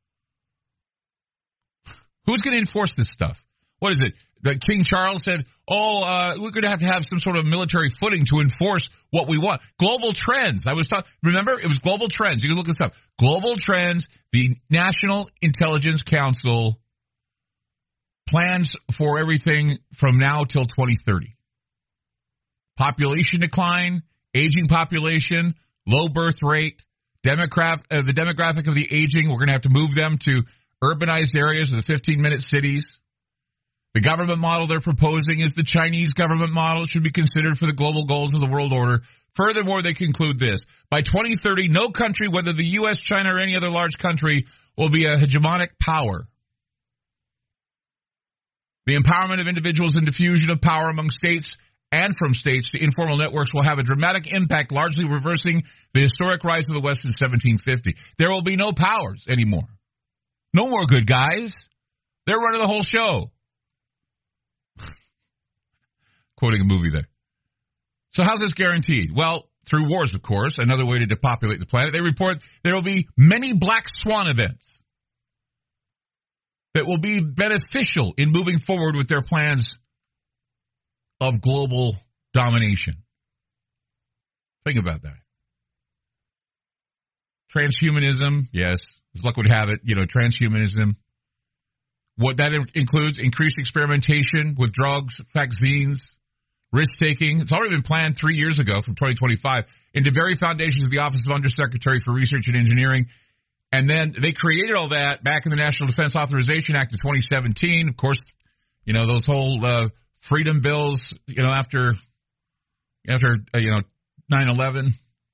Who's going to enforce this stuff? What is it? That King Charles said, we're going to have some sort of military footing to enforce what we want. Global trends. Remember, it was global trends. You can look this up. Global trends, the National Intelligence Council plans for everything from now till 2030. Population decline, aging population, low birth rate, the demographic of the aging. We're going to have to move them to urbanized areas of the 15-minute cities. The government model they're proposing is the Chinese government model. It should be considered for the global goals of the world order. Furthermore, they conclude this. By 2030, no country, whether the U.S., China, or any other large country, will be a hegemonic power. The empowerment of individuals and diffusion of power among states and from states to informal networks will have a dramatic impact, largely reversing the historic rise of the West in 1750. There will be no powers anymore. No more good guys. They're running the whole show. Quoting a movie there. So how's this guaranteed? Well, through wars, of course, another way to depopulate the planet. They report there will be many black swan events that will be beneficial in moving forward with their plans of global domination. Think about that. Transhumanism, yes, as luck would have it, transhumanism. What that includes, increased experimentation with drugs, vaccines, risk-taking. It's already been planned 3 years ago from 2025 into very foundations of the Office of Undersecretary for Research and Engineering. And then they created all that back in the National Defense Authorization Act of 2017. Of course, those whole freedom bills, after 9/11.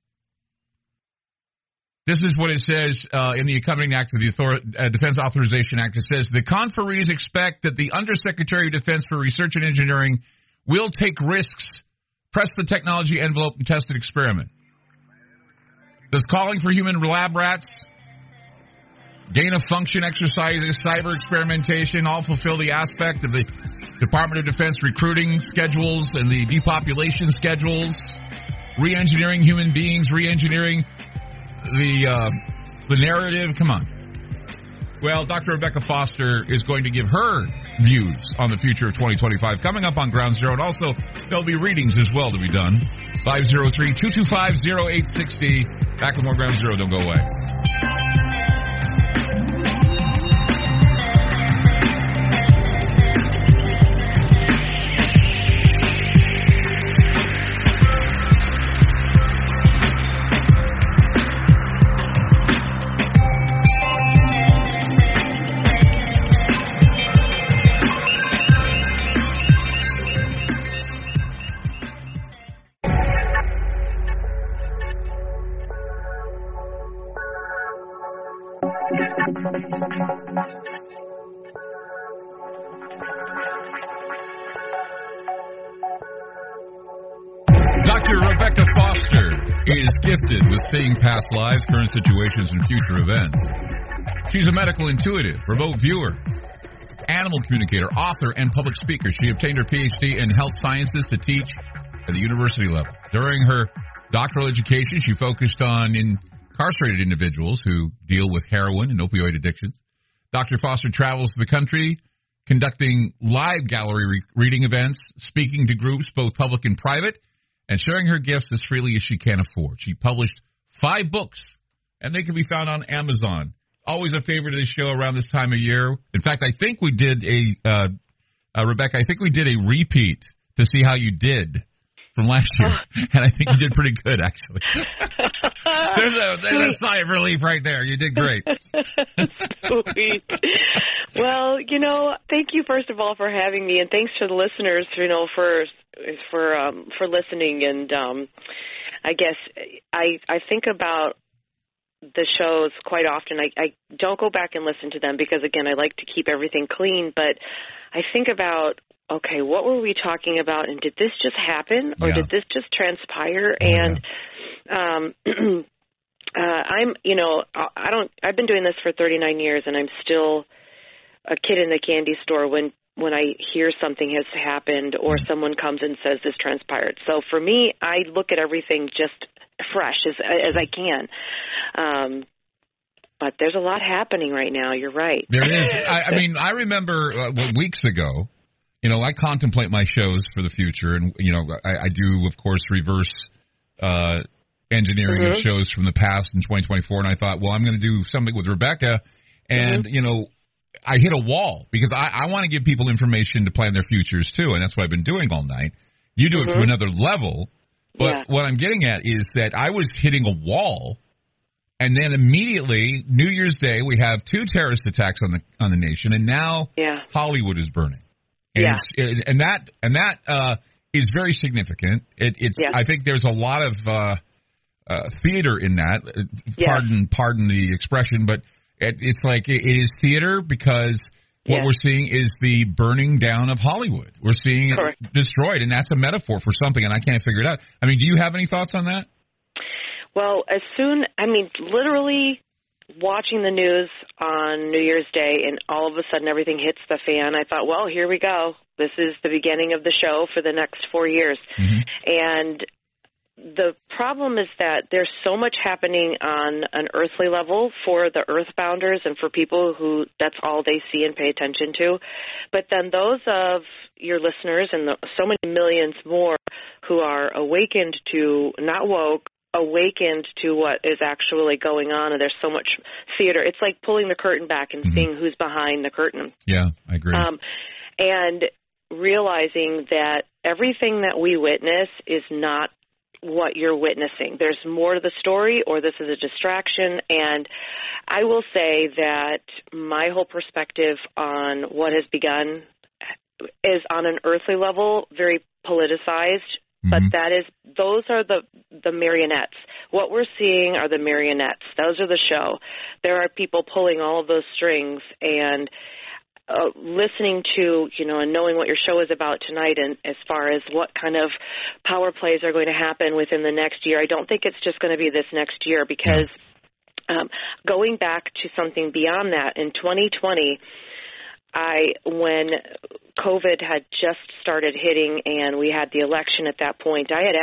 This is what it says in the accompanying act of the Defense Authorization Act. It says, the conferees expect that the Undersecretary of Defense for Research and Engineering will take risks, press the technology envelope, and test an experiment. Does calling for human lab rats, gain-of-function exercises, cyber experimentation all fulfill the aspect of the Department of Defense recruiting schedules and the depopulation schedules, re-engineering human beings, re-engineering the narrative? Come on. Well, Dr. Rebecca Foster is going to give her views on the future of 2025 coming up on Ground Zero. And also, there'll be readings as well to be done. 503-225-0860. Back with more Ground Zero. Don't go away. Dr. Rebecca Foster is gifted with seeing past lives, current situations, and future events. She's a medical intuitive, remote viewer, animal communicator, author, and public speaker. She obtained her PhD in health sciences to teach at the university level. During her doctoral education, she focused on incarcerated individuals who deal with heroin and opioid addictions. Dr. Foster travels the country conducting live gallery reading events, speaking to groups, both public and private, and sharing her gifts as freely as she can afford. She published 5 books, and they can be found on Amazon. Always a favorite of the show around this time of year. In fact, I think we did Rebecca, I think we did a repeat to see how you did from last year, and I think you did pretty good, actually. There's a sigh of relief right there. You did great. Sweet. Well, thank you first of all for having me, and thanks to the listeners, for listening. And I guess I think about the shows quite often. I don't go back and listen to them because, again, I like to keep everything clean, but I think about, okay, what were we talking about, and did this just happen, or did this just transpire? And I've been doing this for 39 years, and I'm still a kid in the candy store when I hear something has happened or someone comes and says this transpired. So for me, I look at everything just fresh as I can. But there's a lot happening right now. You're right. There is. I remember weeks ago, I contemplate my shows for the future, and, I do, of course, reverse engineering of shows from the past in 2024, and I thought, well, I'm going to do something with Rebecca, and, I hit a wall because I want to give people information to plan their futures, too, and that's what I've been doing all night. You do it to another level, but what I'm getting at is that I was hitting a wall, and then immediately, New Year's Day, we have 2 terrorist attacks on the nation, and now Hollywood is burning. And that is very significant. I think there's a lot of theater in that. Pardon the expression, but it's like it is theater because what we're seeing is the burning down of Hollywood. We're seeing it destroyed, and that's a metaphor for something, and I can't figure it out. I mean, do you have any thoughts on that? Well, literally watching the news on New Year's Day, and all of a sudden everything hits the fan, I thought, well, here we go. This is the beginning of the show for the next 4 years. And the problem is that there's so much happening on an earthly level for the earthbounders and for people who that's all they see and pay attention to. But then those of your listeners and so many millions more who are awakened to, not woke, awakened to what is actually going on, and there's so much theater. It's like pulling the curtain back and seeing who's behind the curtain. Yeah, I agree. And realizing that everything that we witness is not what you're witnessing. There's more to the story, or this is a distraction. And I will say that my whole perspective on what has begun is on an earthly level, very politicized. But those are the marionettes. What we're seeing are the marionettes. Those are the show. There are people pulling all of those strings, and listening to, and knowing what your show is about tonight, and as far as what kind of power plays are going to happen within the next year, I don't think it's just going to be this next year, because going back to something beyond that, in 2020, when COVID had just started hitting and we had the election at that point, I had asked,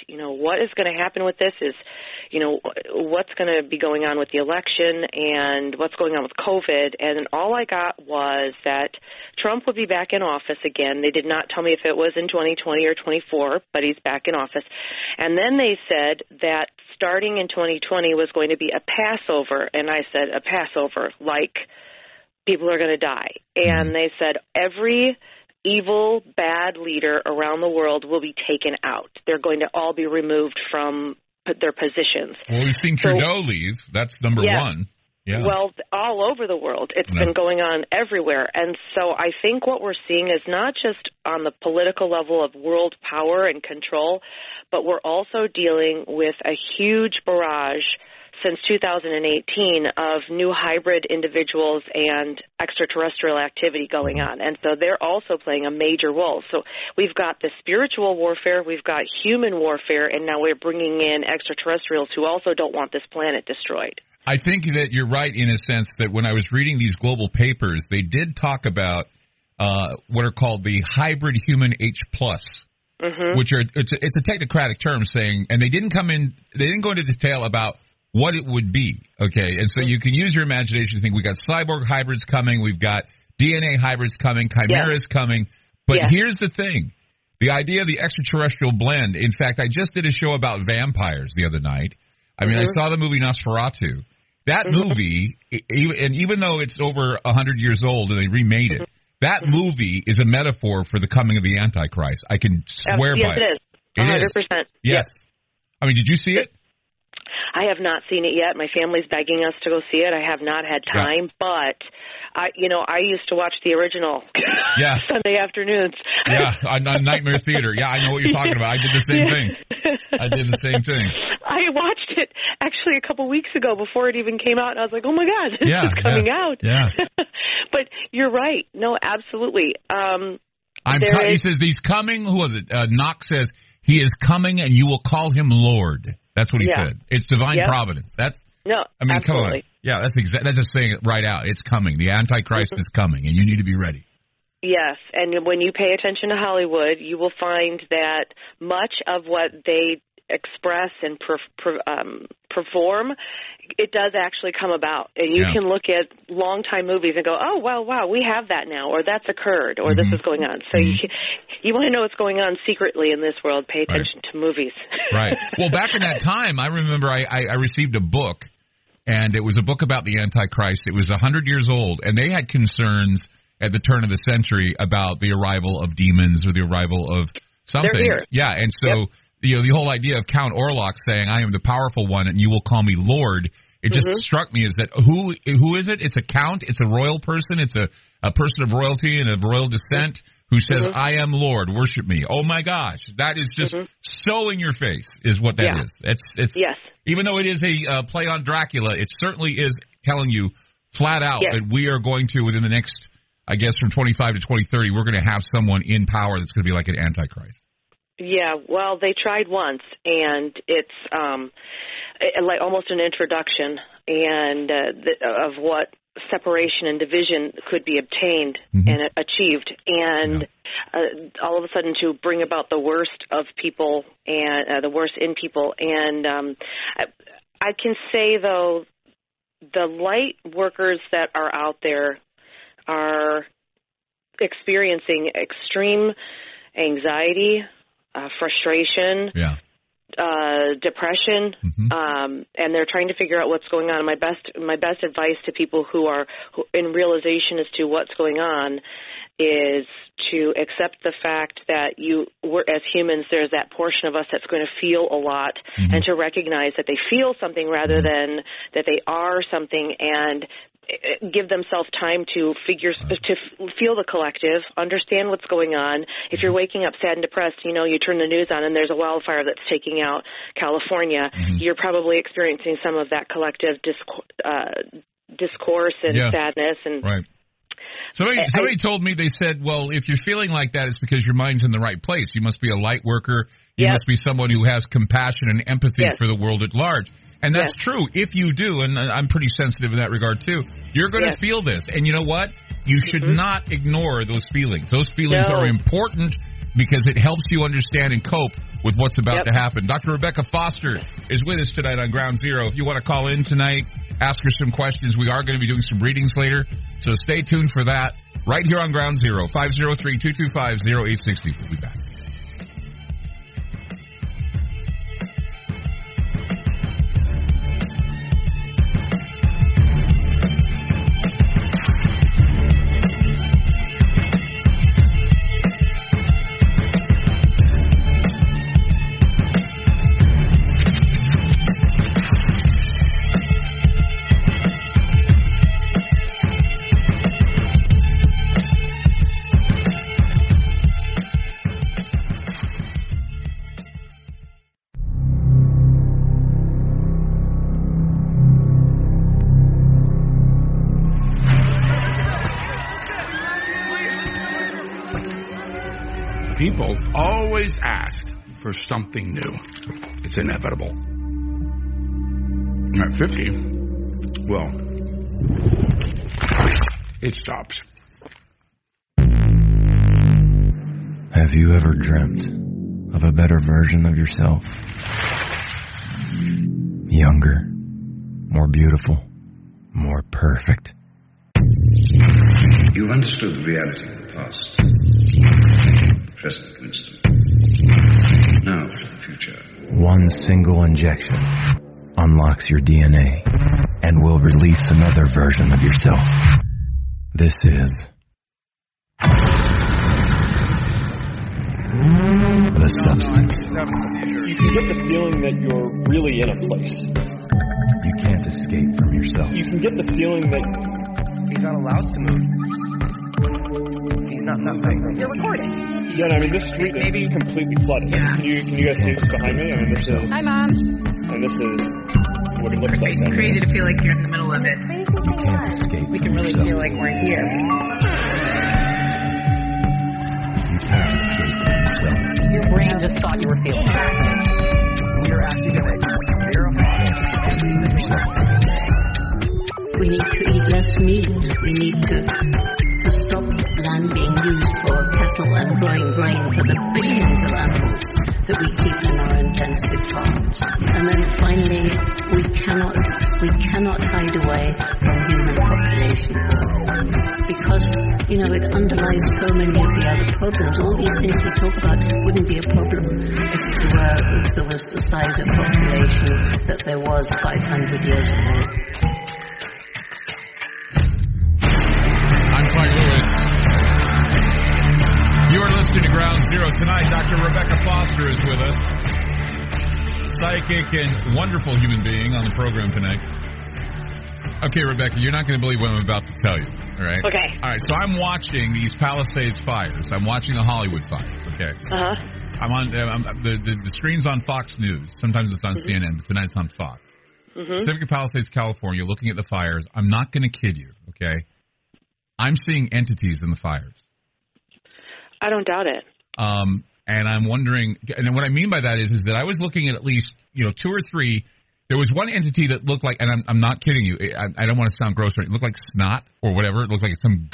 what is going to happen with this is, what's going to be going on with the election and what's going on with COVID. And all I got was that Trump would be back in office again. They did not tell me if it was in 2020 or 24, but he's back in office. And then they said that starting in 2020 was going to be a Passover. And I said, a Passover, like people are going to die. And they said every evil, bad leader around the world will be taken out. They're going to all be removed from their positions. Well, we've seen Trudeau leave. That's number one. Yeah. Well, all over the world. It's been going on everywhere. And so I think what we're seeing is not just on the political level of world power and control, but we're also dealing with a huge barrage since 2018 of new hybrid individuals and extraterrestrial activity going on. And so they're also playing a major role. So we've got the spiritual warfare, we've got human warfare, and now we're bringing in extraterrestrials who also don't want this planet destroyed. I think that you're right in a sense that when I was reading these global papers, they did talk about what are called the hybrid human H+. Which are it's a technocratic term saying, and they didn't go into detail about what it would be, okay? And so you can use your imagination to think we've got cyborg hybrids coming, we've got DNA hybrids coming, chimeras coming. But here's the thing. The idea of the extraterrestrial blend, in fact, I just did a show about vampires the other night. I mean, I saw the movie Nosferatu. That movie, and even though it's over 100 years old and they remade it, that movie is a metaphor for the coming of the Antichrist. I can swear by it. Yes, it is. 100%. Yes. I mean, did you see it? I have not seen it yet. My family's begging us to go see it. I have not had time, but I used to watch the original Sunday afternoons. On Nightmare Theater. Yeah, I know what you're talking about. I did the same thing. I watched it actually a couple weeks ago before it even came out, and I was like, oh, my God, this is coming out. Yeah. But you're right. No, absolutely. He says he's coming. Who was it? Knox says he is coming, and you will call him Lord. That's what he said. It's divine providence. Absolutely. Come on. Yeah, that's just saying it right out. It's coming. The Antichrist is coming, and you need to be ready. Yes, and when you pay attention to Hollywood, you will find that much of what they express and perform, it does actually come about. And you can look at long-time movies and go, oh, wow, we have that now, or that's occurred, or this is going on. So you want to know what's going on secretly in this world, pay attention to movies. Right. Well, back in that time, I remember I received a book, and it was a book about the Antichrist. It was 100 years old, and they had concerns at the turn of the century about the arrival of demons or the arrival of something. They're here. Yeah, and so the whole idea of Count Orlok saying, I am the powerful one and you will call me Lord, it just struck me as that who is it? It's a count, it's a royal person, it's a person of royalty and of royal descent who says, I am Lord, worship me. Oh my gosh, that is just so in your face is what that is. It's even though it is a play on Dracula, it certainly is telling you flat out that we are going to, within the next, I guess from 25 to 2030, we're going to have someone in power that's going to be like an Antichrist. Yeah, well, they tried once, and it's like almost an introduction and of what separation and division could be obtained and achieved, and all of a sudden to bring about the worst of people and the worst in people. And I can say, though, the light workers that are out there are experiencing extreme anxiety, frustration, depression, and they're trying to figure out what's going on. My best advice to people who are in realization as to what's going on is to accept the fact that we're, as humans, there's that portion of us that's going to feel a lot, and to recognize that they feel something rather than that they are something, and give themselves time to feel the collective, understand what's going on. If you're waking up sad and depressed, you turn the news on and there's a wildfire that's taking out California, you're probably experiencing some of that collective discourse and sadness. And Somebody told me, they said, well, if you're feeling like that, it's because your mind's in the right place. You must be a light worker. You must be someone who has compassion and empathy for the world at large. And that's true. If you do, and I'm pretty sensitive in that regard too, you're going to feel this. And you know what? You should not ignore those feelings. Those feelings are important. because it helps you understand and cope with what's about to happen. Dr. Rebecca Foster is with us tonight on Ground Zero. If you want to call in tonight, ask her some questions. We are going to be doing some readings later, so stay tuned for that right here on Ground Zero, 503-225-0860. We'll be back. People always ask for something new. It's inevitable. At 50, well, it stops. Have you ever dreamt of a better version of yourself? Younger, more beautiful, more perfect. You've understood the reality of the past. Present, Winston. Now for the future. One single injection unlocks your DNA and will release another version of yourself. This is the substance. You can get the feeling that you're really in a place. You can't escape from yourself. You can get the feeling that he's not allowed to move. He's not moving. You're recording. Yeah, I mean, this street is completely flooded. Yeah. Can you guys see this behind me? I mean, this is... Hi, Mom. And this is what it looks like. It's crazy to feel like you're in the middle of it. You can't escape. We can really feel like we're here. You can't escape from yourself. Your brain just thought you were feeling it. We are actually going to verify. We need to eat less meat. We need to stop land being used for cattle and growing grain for the billions of animals that we keep in our intensive farms. And then finally, we cannot hide away from human population growth. Because, it underlies so many of the other problems. All these things we talk about wouldn't be a problem if there was the size of population that there was 500 years ago. I'm Clyde Lewis. You are listening to Ground Zero. Tonight, Dr. Rebecca Foster is with us. Psychic and wonderful human being on the program tonight. Okay, Rebecca, you're not going to believe what I'm about to tell you, all right? Okay. All right, so I'm watching these Palisades fires. I'm watching the Hollywood fires, okay? Uh-huh. I'm on the screen's on Fox News. Sometimes it's on CNN, but tonight's on Fox. Pacific Palisades, California, looking at the fires. I'm not going to kid you, okay? I'm seeing entities in the fires. I don't doubt it. And I'm wondering, and what I mean by that is that I was looking at least, 2 or 3. There was one entity that looked like, and I'm not kidding you, I don't want to sound gross, but it looked like snot or whatever. It looked like some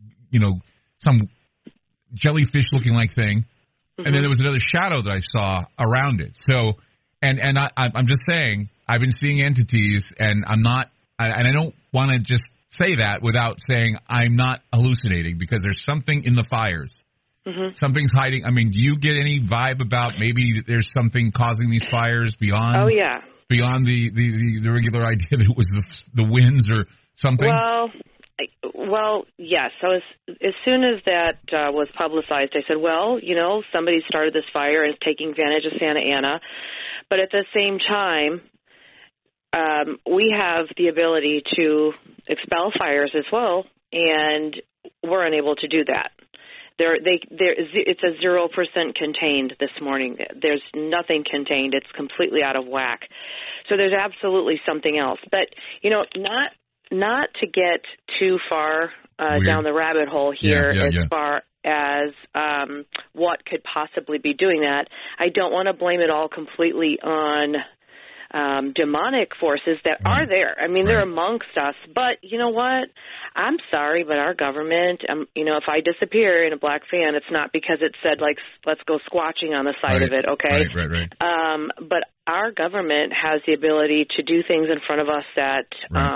jellyfish looking like thing. And then there was another shadow that I saw around it. So, and I'm just saying, I've been seeing entities, and I don't want to just say that without saying I'm not hallucinating, because there's something in the fires. Something's hiding. I mean, do you get any vibe about maybe there's something causing these fires beyond? Oh, yeah. Beyond the regular idea that it was the winds or something? Well, yes. So as soon as that was publicized, I said, well, somebody started this fire and is taking advantage of Santa Ana. But at the same time, we have the ability to expel fires as well, and we're unable to do that. It's a 0% contained this morning. There's nothing contained. It's completely out of whack. So there's absolutely something else. But, not to get too far down the rabbit hole here far as what could possibly be doing that. I don't want to blame it all completely on demonic forces that are there. I mean, they're amongst us. But you know what? I'm sorry, but our government, if I disappear in a black van, it's not because it said, like, let's go squatching on the side of it, okay? Right. But our government has the ability to do things in front of us that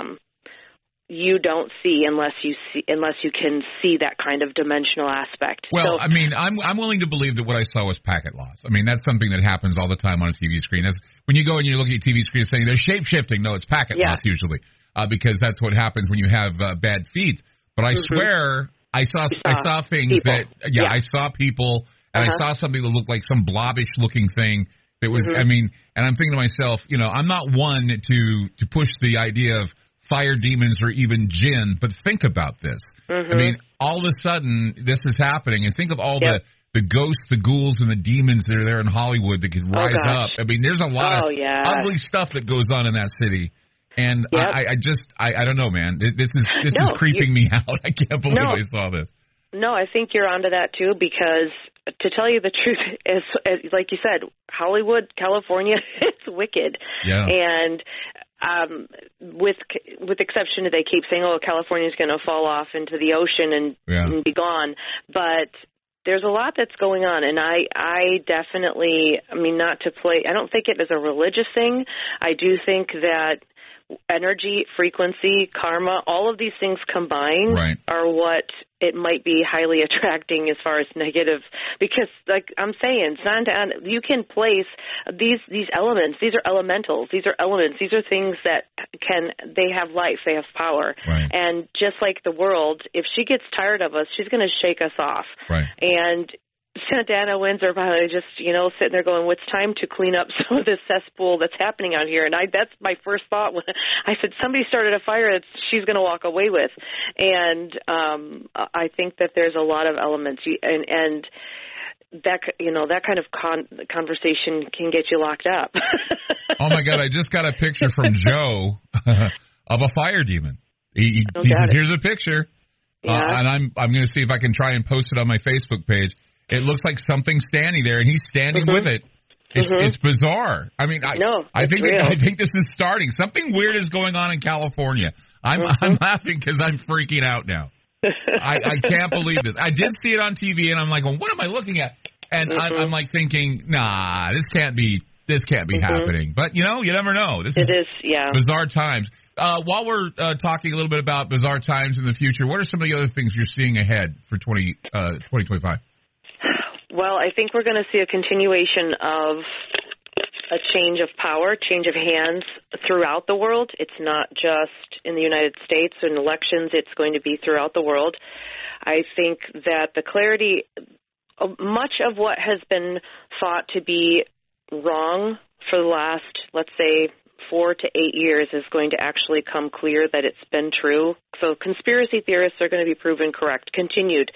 you don't see unless you can see that kind of dimensional aspect. Well, so, I mean, I'm willing to believe that what I saw was packet loss. I mean, that's something that happens all the time on a TV screen. That's, when you go and you're looking at TV screens saying they're shape-shifting, no, it's packet loss usually, because that's what happens when you have bad feeds. But I swear I saw things people. I saw people, and I saw something that looked like some blobbish looking thing that was, I mean, and I'm thinking to myself, I'm not one to push the idea of fire demons or even jinn, but think about this. I mean, all of a sudden this is happening, and think of all the ghosts, the ghouls, and the demons that are there in Hollywood that could rise up. I mean, there's a lot of ugly stuff that goes on in that city, and I don't know, man. This is creeping me out. I can't believe I saw this. No, I think you're onto that too, because to tell you the truth, is like you said, Hollywood, California, it's wicked, and with exception to they keep saying, California's going to fall off into the ocean and be gone. But there's a lot that's going on, and I definitely, not to play, I don't think it is a religious thing. I do think that energy, frequency, karma, all of these things combined are what it might be highly attracting as far as negative, because like I'm saying, you can place these elements. These are elementals. These are elements. These are things that they have life. They have power. And just like the world, if she gets tired of us, she's going to shake us off. And Santa Ana winds are probably just, sitting there going, it's time to clean up some of this cesspool that's happening out here. And that's my first thought when I said somebody started a fire that she's going to walk away with. And I think that there's a lot of elements, and that, that kind of conversation can get you locked up. Oh, my God. I just got a picture from Joe of a fire demon. He says, here's a picture. And I'm going to see if I can try and post it on my Facebook page. It looks like something's standing there, and he's standing with it. It's bizarre. I mean, I think this is starting. Something weird is going on in California. I'm laughing because I'm freaking out now. I can't believe this. I did see it on TV, and I'm like, well, what am I looking at? And I'm like thinking, nah, this can't be happening. But you never know. This is bizarre times. While we're talking a little bit about bizarre times in the future, what are some of the other things you're seeing ahead for 2025? Well, I think we're going to see a continuation of a change of power, change of hands throughout the world. It's not just in the United States. In elections, it's going to be throughout the world. I think that the clarity, much of what has been thought to be wrong for the last, let's say, 4 to 8 years is going to actually come clear that it's been true. So conspiracy theorists are going to be proven correct, continued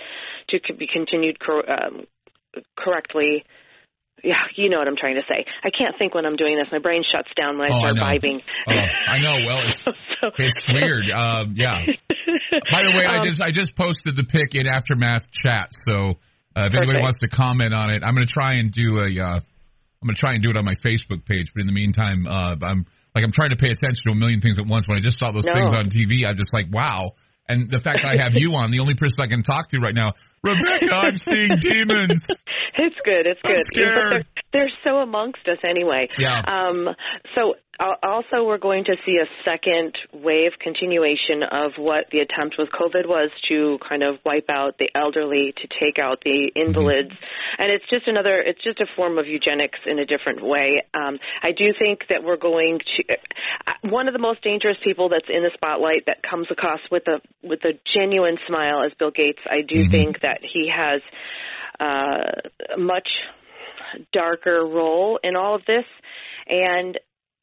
correctly. Yeah, you know what I'm trying to say. I can't think when I'm doing this. My brain shuts down when I start vibing. I know. Well, it's weird. Yeah. By the way, I just posted the pic in Aftermath chat. So if anybody wants to comment on it, I'm going to try and do it on my Facebook page. But in the meantime, I'm trying to pay attention to a million things at once. When I just saw those things on TV, I'm just like, wow. And the fact that I have you on, the only person I can talk to right now, Rebecca, I'm seeing demons. It's good. It's good. I'm scared. They're so amongst us anyway. Yeah. So also we're going to see a second wave continuation of what the attempt with COVID was to kind of wipe out the elderly, to take out the invalids. And it's just a form of eugenics in a different way. I do think that we're going to, one of the most dangerous people that's in the spotlight that comes across with a genuine smile is Bill Gates. I do think that he has a much darker role in all of this, and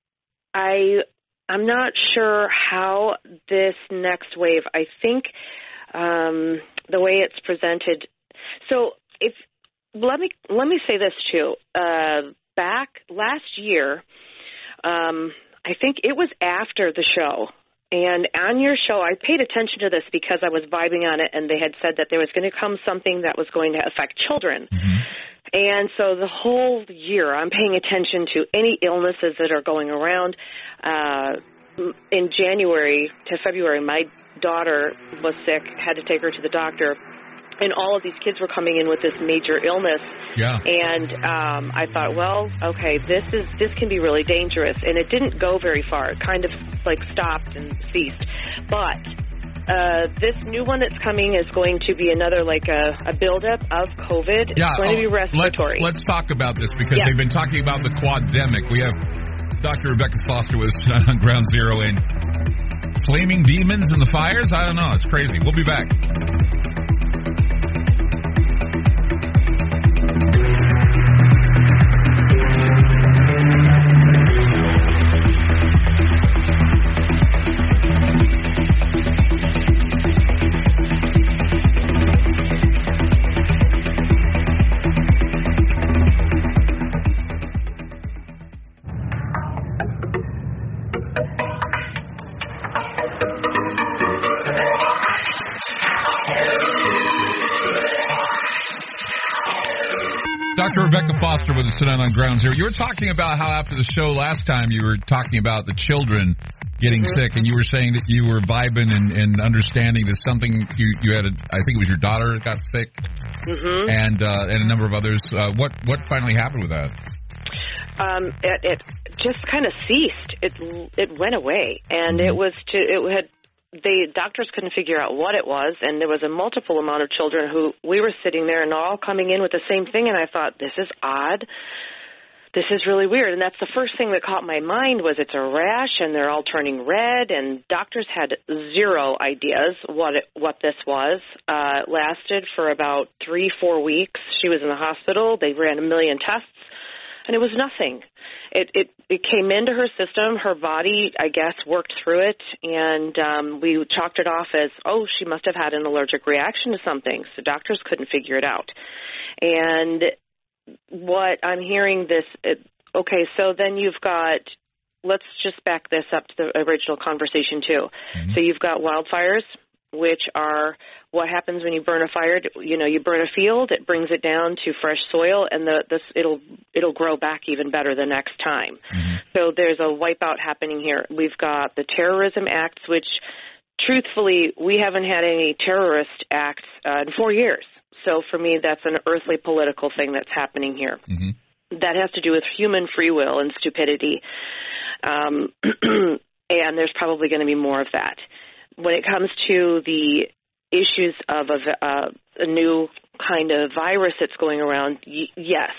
I'm not sure how this next wave, I think the way it's presented. So let me say this too. Back last year, I think it was after the show. And on your show, I paid attention to this because I was vibing on it, and they had said that there was going to come something that was going to affect children. And so the whole year I'm paying attention to any illnesses that are going around. In January to February, my daughter was sick, had to take her to the doctor. And all of these kids were coming in with this major illness. Yeah. And I thought, well, okay, this can be really dangerous. And it didn't go very far. It kind of like stopped and ceased. But this new one that's coming is going to be another like a buildup of COVID. Yeah, it's going to be respiratory. Let's talk about this because they've been talking about the quademic. We have Dr. Rebecca Foster with us on Ground Zero and flaming demons in the fires. I don't know. It's crazy. We'll be back. Dr. Rebecca Foster with us tonight on Ground Zero. You were talking about how after the show last time you were talking about the children getting sick, and you were saying that you were vibing and understanding that something you had, I think it was your daughter that got sick, and a number of others. What finally happened with that? It just kind of ceased. It went away, and the doctors couldn't figure out what it was, and there was a multiple amount of children who we were sitting there and all coming in with the same thing, and I thought, this is odd. This is really weird. And that's the first thing that caught my mind was it's a rash, and they're all turning red, and doctors had zero ideas what this was. It lasted for about 3-4 weeks. She was in the hospital. They ran 1 million tests, and it was nothing. It came into her system. Her body, I guess, worked through it, and we chalked it off as, oh, she must have had an allergic reaction to something. So doctors couldn't figure it out. And what I'm hearing okay, so then you've got, let's just back this up to the original conversation too. So you've got wildfires, which are what happens when you burn a fire. You burn a field, it brings it down to fresh soil, and it'll grow back even better the next time. So there's a wipeout happening here. We've got the terrorism acts, which truthfully we haven't had any terrorist acts in 4 years. So for me, that's an earthly political thing that's happening here. That has to do with human free will and stupidity, and there's probably going to be more of that. When it comes to the issues of a new kind of virus that's going around, yes,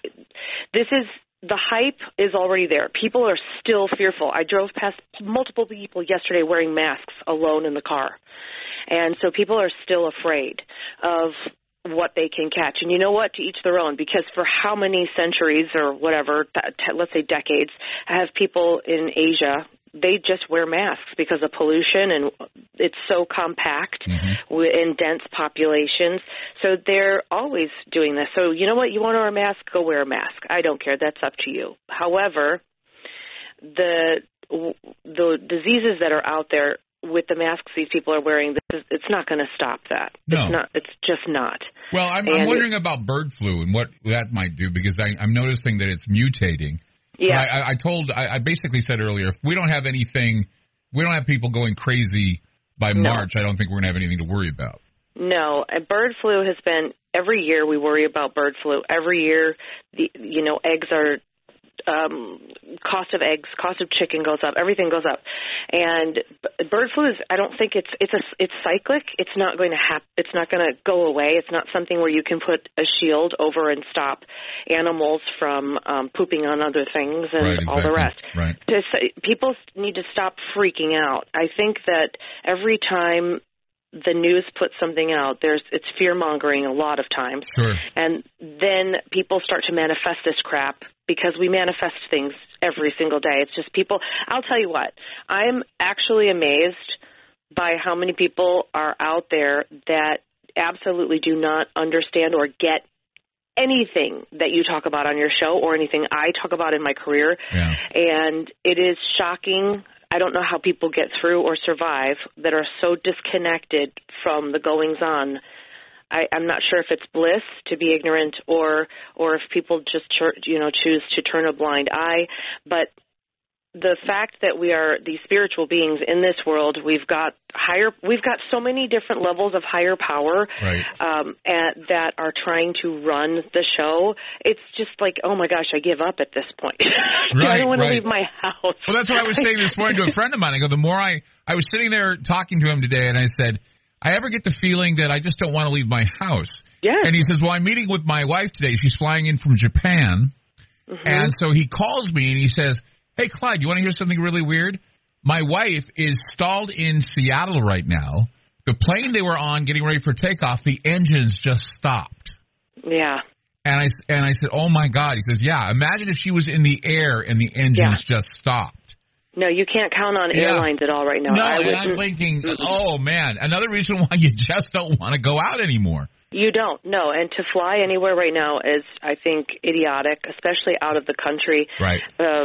the hype is already there. People are still fearful. I drove past multiple people yesterday wearing masks alone in the car. And so people are still afraid of what they can catch. And you know what? To each their own, because for how many centuries or whatever, let's say decades, have people in Asia, they just wear masks because of pollution, and it's so compact in dense populations. So they're always doing this. So you know what? You want to wear a mask? Go wear a mask. I don't care. That's up to you. However, the diseases that are out there with the masks these people are wearing, it's not going to stop that. No. It's just not. Well, I'm wondering about bird flu and what that might do, because I'm noticing that it's mutating. Yeah. I basically said earlier, if we don't have people going crazy by March, I don't think we're going to have anything to worry about. No, bird flu has been, every year we worry about bird flu. Every year, eggs are, cost of eggs, cost of chicken goes up, everything goes up. And bird flu is, I don't think it's cyclic. It's not going to it's not going to go away. It's not something where you can put a shield over and stop animals from pooping on other things and all the rest. Right. People need to stop freaking out. I think that every time the news puts something out, it's fear-mongering a lot of times. Sure. And then people start to manifest this crap because we manifest things every single day. It's just people. I'll tell you what, I'm actually amazed by how many people are out there that absolutely do not understand or get anything that you talk about on your show or anything I talk about in my career. Yeah. And it is shocking. I don't know how people get through or survive that are so disconnected from the goings-on I'm not sure if it's bliss to be ignorant or if people just choose to turn a blind eye. But the fact that we are these spiritual beings in this world, we've got so many different levels of higher power, right, that are trying to run the show. It's just like, oh my gosh, I give up at this point. Right, I don't want to right. leave my house. Well, that's what I was saying this morning to a friend of mine. I go, the more I was sitting there talking to him today, and I said, I ever get the feeling that I just don't want to leave my house. Yeah. And he says, well, I'm meeting with my wife today. She's flying in from Japan. Mm-hmm. And so he calls me and he says, hey, Clyde, you want to hear something really weird? My wife is stalled in Seattle right now. The plane they were on getting ready for takeoff, the engines just stopped. Yeah. And I said, oh, my God. He says, yeah, imagine if she was in the air and the engines just stopped. No, you can't count on airlines at all right now. No, and I'm thinking, oh, man, another reason why you just don't want to go out anymore. You don't, no. And to fly anywhere right now is, I think, idiotic, especially out of the country. Right.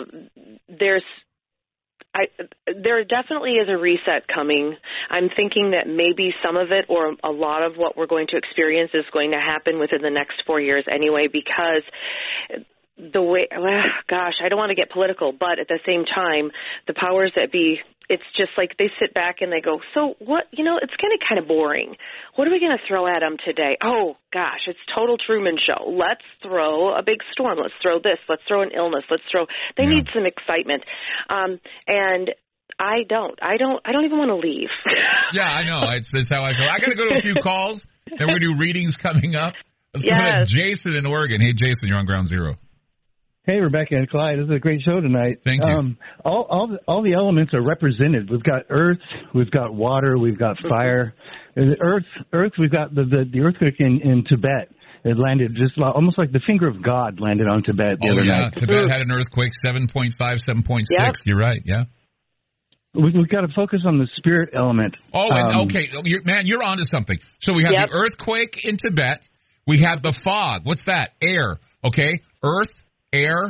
There definitely is a reset coming. I'm thinking that maybe some of it or a lot of what we're going to experience is going to happen within the next 4 years anyway, because the way, I don't want to get political, but at the same time, the powers that be, it's just like they sit back and they go, so what, it's kind of boring. What are we going to throw at them today? Oh, gosh, it's total Truman Show. Let's throw a big storm. Let's throw this. Let's throw an illness. They need some excitement. And I don't even want to leave. Yeah, I know. It's how I feel. I got to go to a few calls. Then we do readings coming up. Let's go to Jason in Oregon. Hey, Jason, you're on Ground Zero. Hey, Rebecca and Clyde. This is a great show tonight. Thank you. All the elements are represented. We've got earth, we've got water, we've got fire. Earth. We've got the earthquake in Tibet. It landed just almost like the finger of God landed on Tibet the other night. Tibet had an earthquake, 7.5, 7.6. Yep. You're right. Yeah. We've got to focus on the spirit element. Oh, and okay, you're onto something. So we have the earthquake in Tibet. We have the fog. What's that? Air. Okay, earth. Air,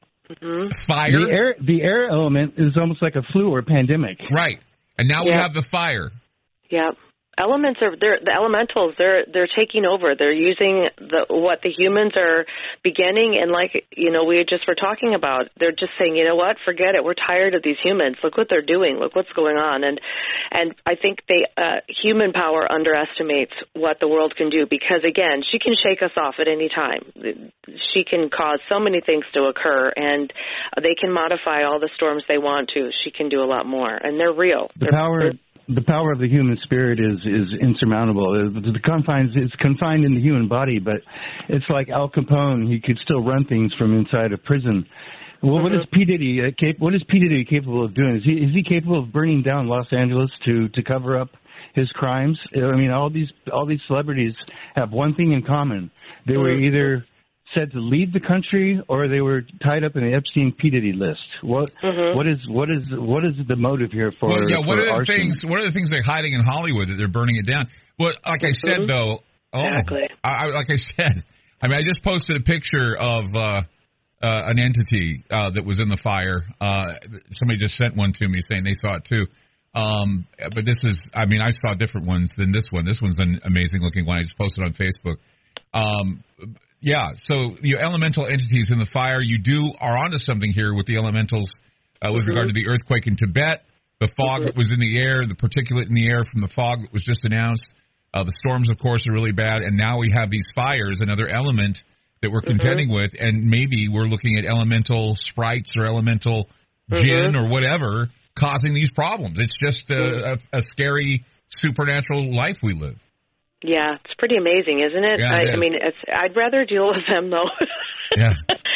fire. The air element is almost like a flu or a pandemic. Right. And now we have the fire. Yep. Elements the elementals. They're taking over. They're using what the humans are beginning, and we just were talking about. They're just saying, you know what, forget it. We're tired of these humans. Look what they're doing. Look what's going on. And I think human power underestimates what the world can do, because again, she can shake us off at any time. She can cause so many things to occur, and they can modify all the storms they want to. She can do a lot more, and they're real. The power of the human spirit is insurmountable. It's confined in the human body, but it's like Al Capone. He could still run things from inside a prison. Well, what is P. Diddy capable of doing? Is he capable of burning down Los Angeles to cover up his crimes? I mean, all these celebrities have one thing in common. They were either said to leave the country, or they were tied up in the Epstein P. Diddy list. What is the motive here for? Well, yeah, what are the things they're hiding in Hollywood that they're burning it down? Well, like I said, though, exactly. I just posted a picture of an entity that was in the fire. Somebody just sent one to me saying they saw it too. But this is, I saw different ones than this one. This one's an amazing looking one. I just posted on Facebook. Yeah, so the elemental entities in the fire, you are onto something here with the elementals with regard to the earthquake in Tibet, the fog that was in the air, the particulate in the air from the fog that was just announced. The storms, of course, are really bad, and now we have these fires, another element that we're contending with, and maybe we're looking at elemental sprites or elemental jinn or whatever causing these problems. It's just a scary supernatural life we live. Yeah, it's pretty amazing, isn't it? Yeah, I'd rather deal with them, though. Yeah.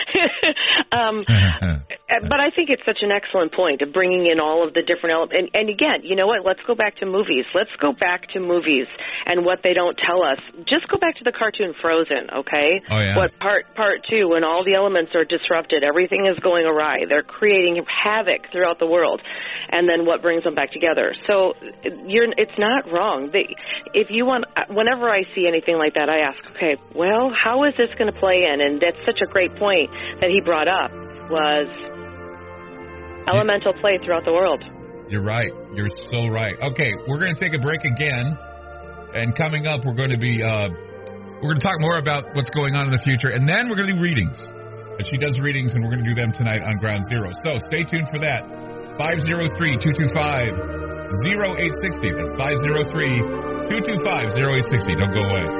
But I think it's such an excellent point of bringing in all of the different elements. And again, you know what? Let's go back to movies. Let's go back to movies and what they don't tell us. Just go back to the cartoon Frozen, okay? Oh, yeah. What part 2, when all the elements are disrupted, everything is going awry. They're creating havoc throughout the world. And then what brings them back together? So it's not wrong. Whenever I see anything like that, I ask, okay, well, how is this going to play in? And that's such a great point that he brought up, was elemental play throughout the world. You're right. You're so right. Okay, we're going to take a break again. And coming up, we're going to be We're going to talk more about what's going on in the future, and then we're going to do readings. And she does readings, and we're going to do them tonight on Ground Zero. So stay tuned for that. 503-225-0860. That's 503-225-0860. Don't go away.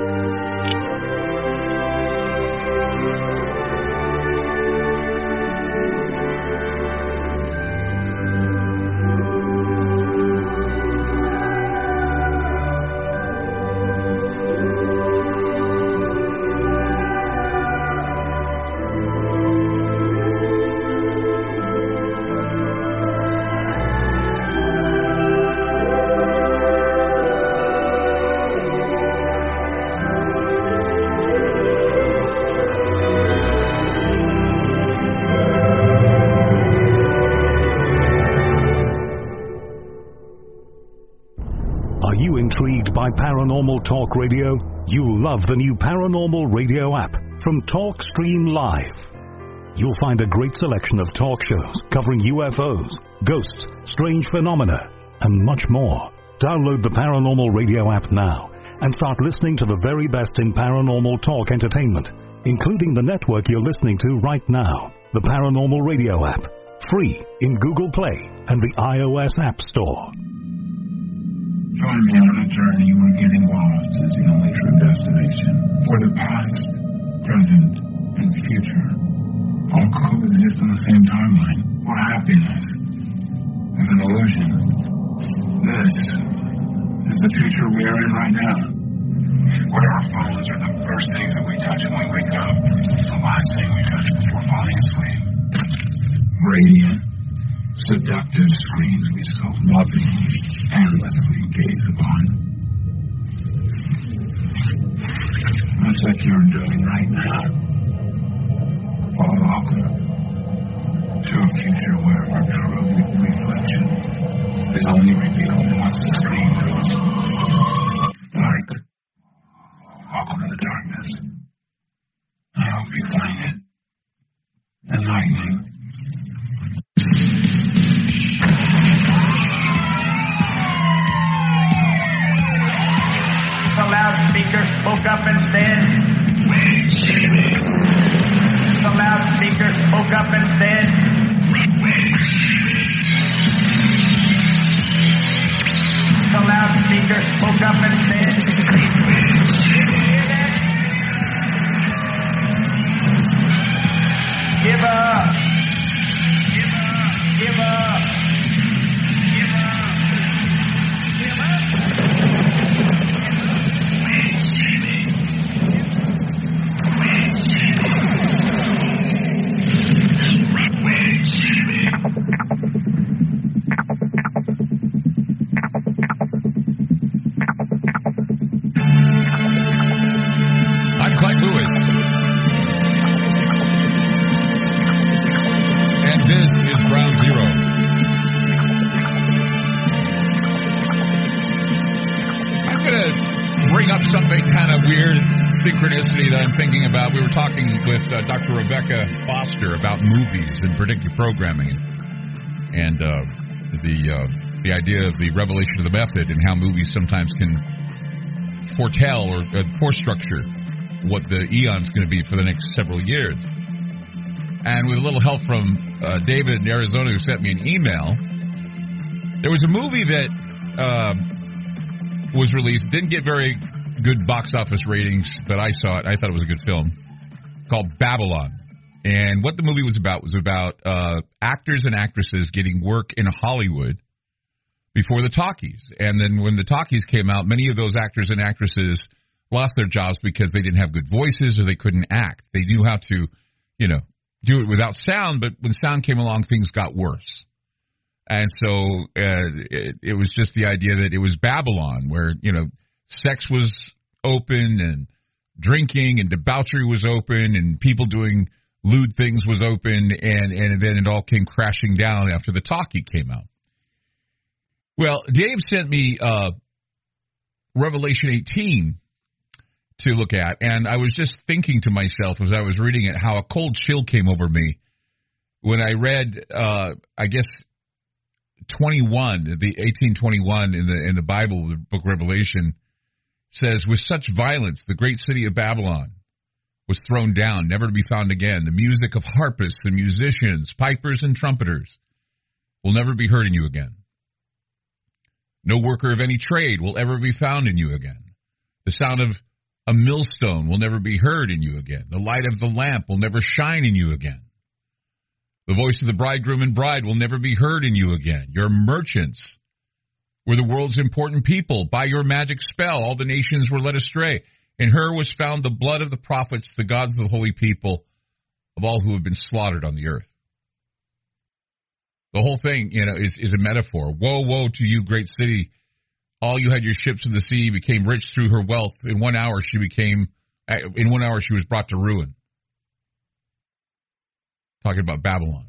Paranormal Talk Radio? You'll love the new Paranormal Radio app from TalkStream Live. You'll find a great selection of talk shows covering UFOs, ghosts, strange phenomena, and much more. Download the Paranormal Radio app now and start listening to the very best in paranormal talk entertainment, including the network you're listening to right now. The Paranormal Radio app, free in Google Play and the iOS App Store. Join me on a journey where getting lost is the only true destination. For the past, present, and future all coexist on the same timeline. Where happiness is an illusion. This is the future we are in right now. Where our phones are the first things that we touch when we wake up, the last thing we touch before falling asleep. Radiant, seductive screens we so lovingly, endlessly gaze upon. Much like you're doing right now. Well, welcome to a future where our true reflection is only revealed once the screen goes dark. Welcome to the darkness. I hope you find it enlightening. The loudspeaker spoke up and said, "Wait, Jimmy." The loudspeaker spoke up and said, "Wait, Jimmy." The loudspeaker spoke up and said, "Wait, Jimmy." Give up. Give up. Give up. Give up. I'm Clyde Lewis, and this is Ground Zero. I'm going to bring up something kind of weird, synchronicity that I'm thinking about. We were talking with Dr. Rebecca Foster about movies and predictive programming, and the idea of the revelation of the method and how movies sometimes can foretell or forestructure what the eon's going to be for the next several years. And with a little help from David in Arizona, who sent me an email, there was a movie that was released, didn't get very good box office ratings, but I saw it. I thought it was a good film, called Babylon. And what the movie was about actors and actresses getting work in Hollywood before the talkies. And then when the talkies came out, many of those actors and actresses lost their jobs because they didn't have good voices or they couldn't act. They knew how to, do it without sound, but when sound came along, things got worse. And so it was just the idea that it was Babylon, where, sex was open and drinking and debauchery was open and people doing lewd things was open, and then it all came crashing down after the talkie came out. Well, Dave sent me Revelation 18 to look at, and I was just thinking to myself as I was reading it how a cold chill came over me when I read, 21, the 18:21 in the Bible, the book of Revelation. says, with such violence, the great city of Babylon was thrown down, never to be found again. The music of harpists and musicians, pipers and trumpeters will never be heard in you again. No worker of any trade will ever be found in you again. The sound of a millstone will never be heard in you again. The light of the lamp will never shine in you again. The voice of the bridegroom and bride will never be heard in you again. Your merchants were the world's important people. By your magic spell, all the nations were led astray. In her was found the blood of the prophets, the gods of the holy people, of all who have been slaughtered on the earth. The whole thing, is a metaphor. Woe, woe to you, great city. All you had your ships in the sea became rich through her wealth. In 1 hour she was brought to ruin. Talking about Babylon.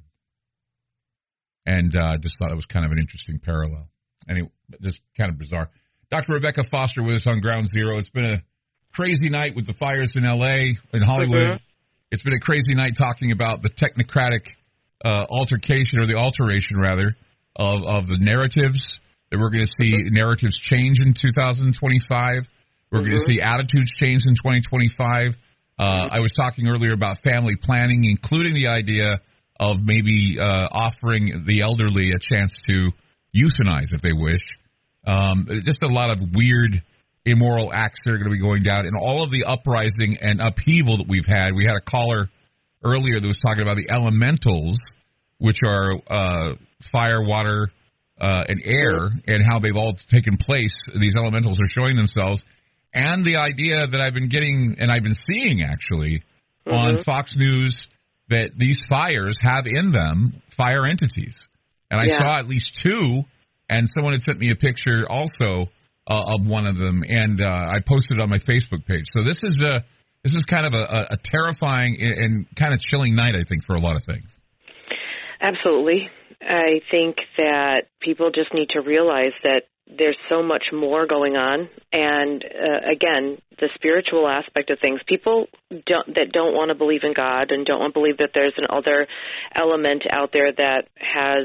And just thought it was kind of an interesting parallel. Anyway, just kind of bizarre. Dr. Rebecca Foster with us on Ground Zero. It's been a crazy night with the fires in L.A., in Hollywood. Mm-hmm. It's been a crazy night talking about the technocratic altercation, or the alteration, rather, of the narratives, that we're going to see narratives change in 2025. We're going to see attitudes change in 2025. I was talking earlier about family planning, including the idea of maybe offering the elderly a chance to euthanize if they wish. Just a lot of weird, immoral acts that are going to be going down, and all of the uprising and upheaval that we've had. We had a caller earlier that was talking about the elementals, which are fire, water, and air, and how they've all taken place. These elementals are showing themselves. And the idea that I've been getting, and I've been seeing actually, on Fox News, that these fires have in them fire entities. And I saw at least two, and someone had sent me a picture also of one of them, and I posted it on my Facebook page. So this is kind of a terrifying and kind of chilling night, I think, for a lot of things. Absolutely. I think that people just need to realize that there's so much more going on. And, again, the spiritual aspect of things, people that don't want to believe in God and don't want to believe that there's an other element out there that has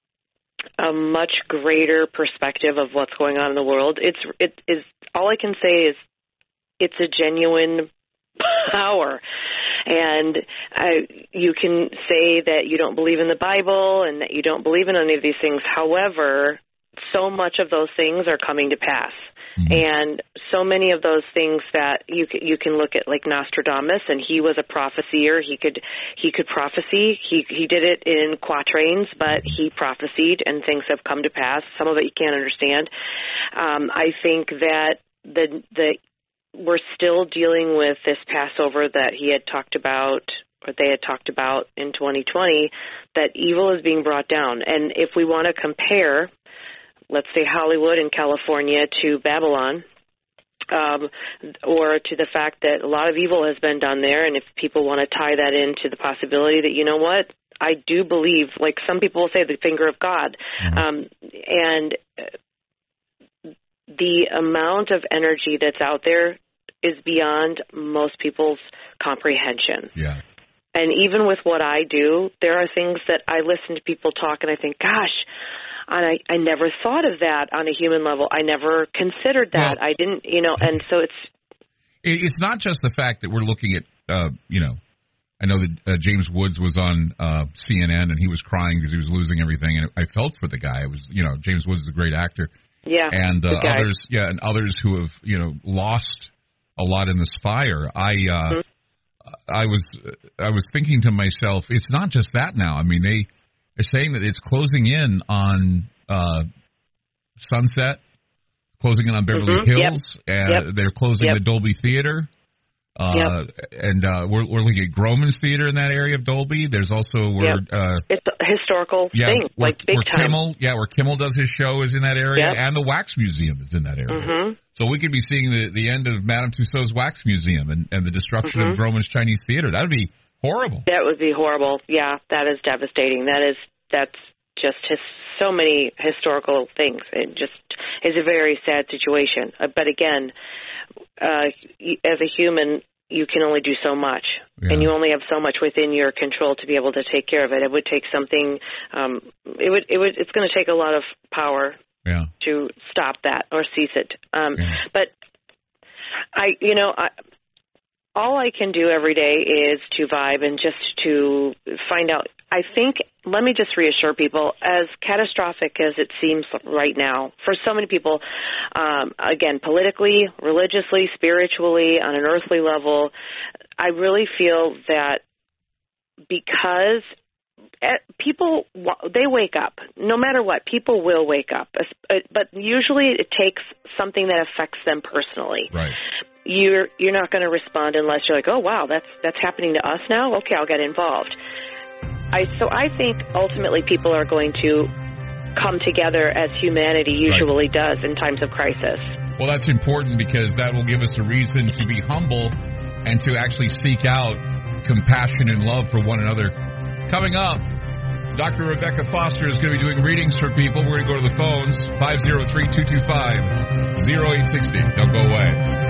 a much greater perspective of what's going on in the world. It is all I can say is it's a genuine power. And you can say that you don't believe in the Bible and that you don't believe in any of these things. However, so much of those things are coming to pass. And so many of those things that you can look at, like Nostradamus, and he was a prophesier. He could prophesy. He did it in quatrains, but he prophesied, and things have come to pass. Some of it you can't understand. I think that we're still dealing with this Passover that he had talked about, or they had talked about in 2020, that evil is being brought down. And if we want to compare, let's say Hollywood and California to Babylon, or to the fact that a lot of evil has been done there, and if people want to tie that into the possibility that, you know what, I do believe, like some people will say, the finger of God. And the amount of energy that's out there is beyond most people's comprehension. Yeah. And even with what I do, there are things that I listen to people talk and I think, gosh, I never thought of that on a human level. I never considered that. I didn't, and so it's not just the fact that we're looking at, I know that James Woods was on CNN and he was crying because he was losing everything, and I felt for the guy. It was, James Woods is a great actor. Yeah. And others who have, lost a lot in this fire. I was thinking to myself, it's not just that now. I mean, they're saying that it's closing in on Sunset, closing in on Beverly Hills, and they're closing the Dolby Theater. And we're looking at Groman's Theater in that area of Dolby. There's also it's a historical thing, like big time. Where Kimmel does his show is in that area, and the Wax Museum is in that area. So we could be seeing the end of Madame Tussauds Wax Museum and the destruction of Groman's Chinese Theater. That would be horrible. That would be horrible. Yeah, that is devastating. That's just so many historical things. It just is a very sad situation. But again, as a human, you can only do so much, and you only have so much within your control to be able to take care of it. It would take something. It's going to take a lot of power to stop that or cease it. But All I can do every day is to vibe and just to find out. I think, let me just reassure people, as catastrophic as it seems right now, for so many people, again, politically, religiously, spiritually, on an earthly level, I really feel that because people, they wake up. No matter what, people will wake up. But usually it takes something that affects them personally. Right. You're not going to respond unless you're like, oh, wow, that's happening to us now? Okay, I'll get involved. So I think ultimately people are going to come together as humanity usually does in times of crisis. Well, that's important because that will give us a reason to be humble and to actually seek out compassion and love for one another. Coming up, Dr. Rebecca Foster is going to be doing readings for people. We're going to go to the phones, 503-225-0860. Don't go away.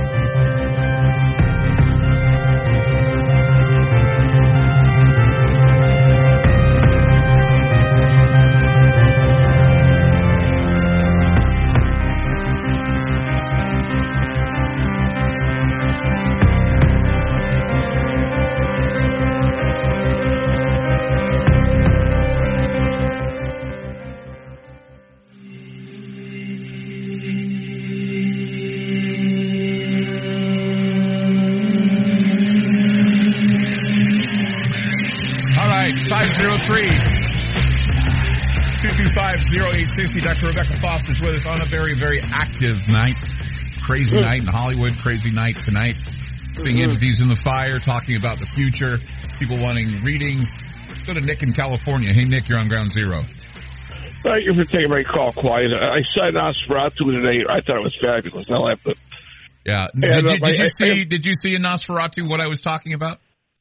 Dr. Rebecca Foster is with us on a very, very active night. Crazy night in Hollywood, crazy night tonight. Seeing entities in the fire, talking about the future, people wanting readings. Let's go to Nick in California. Hey, Nick, you're on Ground Zero. Thank you for taking my call, Quiet. I saw Nosferatu today. I thought it was fabulous. I laughed at. Yeah. Did you see in Nosferatu what I was talking about?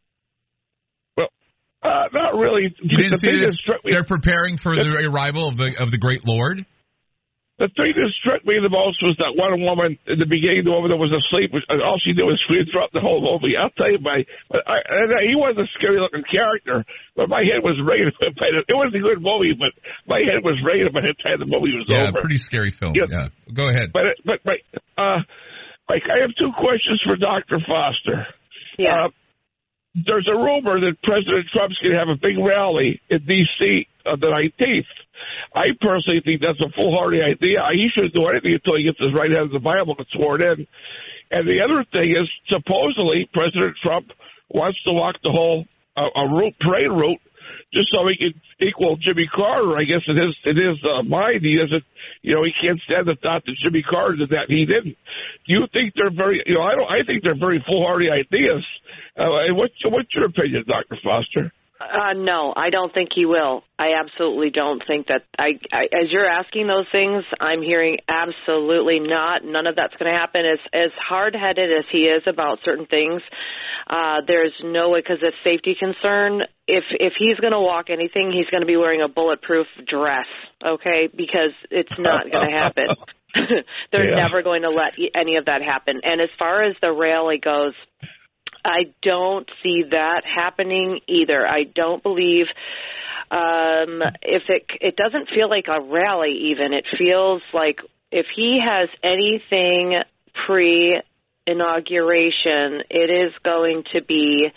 Not really. You didn't see that they're preparing for the arrival of the Great Lord? The thing that struck me the most was that one woman in the beginning, the woman that was asleep, all she did was scream throughout the whole movie. I'll tell you, he was a scary-looking character, but my head was ready. It was a good movie, but my head was ready by the time the movie was over. Yeah, pretty scary film. Yeah. Go ahead. I have two questions for Dr. Foster. Yeah. There's a rumor that President Trump's going to have a big rally in D.C. on the 19th. I personally think that's a foolhardy idea. He shouldn't do anything until he gets his right hand of the Bible and sworn in. And the other thing is, supposedly, President Trump wants to walk the whole parade route just so he can equal Jimmy Carter. I guess in his mind, he doesn't. He can't stand the thought that Jimmy Carter did that and he didn't. Do you think they're very? I think they're very foolhardy ideas. What's your opinion, Dr. Foster? No, I don't think he will. I absolutely don't think that. As you're asking those things, I'm hearing absolutely not. None of that's going to happen. As hard-headed as he is about certain things, there's no way, because of safety concern, if he's going to walk anything, he's going to be wearing a bulletproof dress, okay? Because it's not going to happen. They're never going to let any of that happen. And as far as the rally goes, I don't see that happening either. I don't believe if it doesn't feel like a rally even. It feels like if he has anything pre-inauguration, it is going to be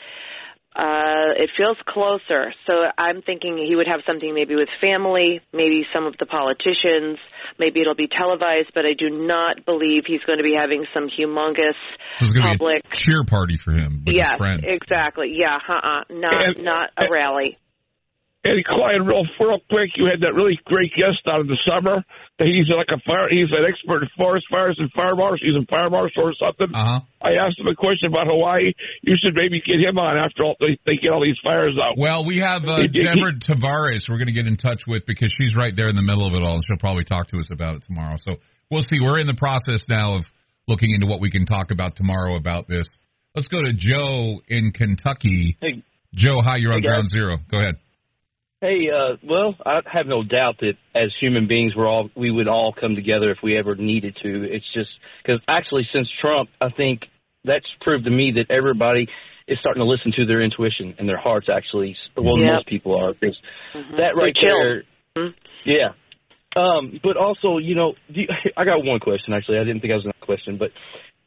it feels closer. So I'm thinking he would have something maybe with family, maybe some of the politicians. Maybe it'll be televised, but I do not believe he's going to be having some humongous public be a cheer party for him with his friends. Exactly. Yeah, not a rally. And Clyde, real quick, you had that really great guest out in the summer. He's an expert in forest fires and fire marshal. He's a fire marshal or something. Uh-huh. I asked him a question about Hawaii. You should maybe get him on after they get all these fires out. Well, we have Deborah Tavares we're going to get in touch with because she's right there in the middle of it all, and she'll probably talk to us about it tomorrow. So we'll see. We're in the process now of looking into what we can talk about tomorrow about this. Let's go to Joe in Kentucky. Hey. Joe, hi, you're on Ground Zero. Go ahead. Hey, well, I have no doubt that as human beings, we would all come together if we ever needed to. It's just because actually since Trump, I think that's proved to me that everybody is starting to listen to their intuition and their hearts actually. Well, most people are. Because that right there. Yeah. But also, I got one question, actually. I didn't think I was going to have a question, but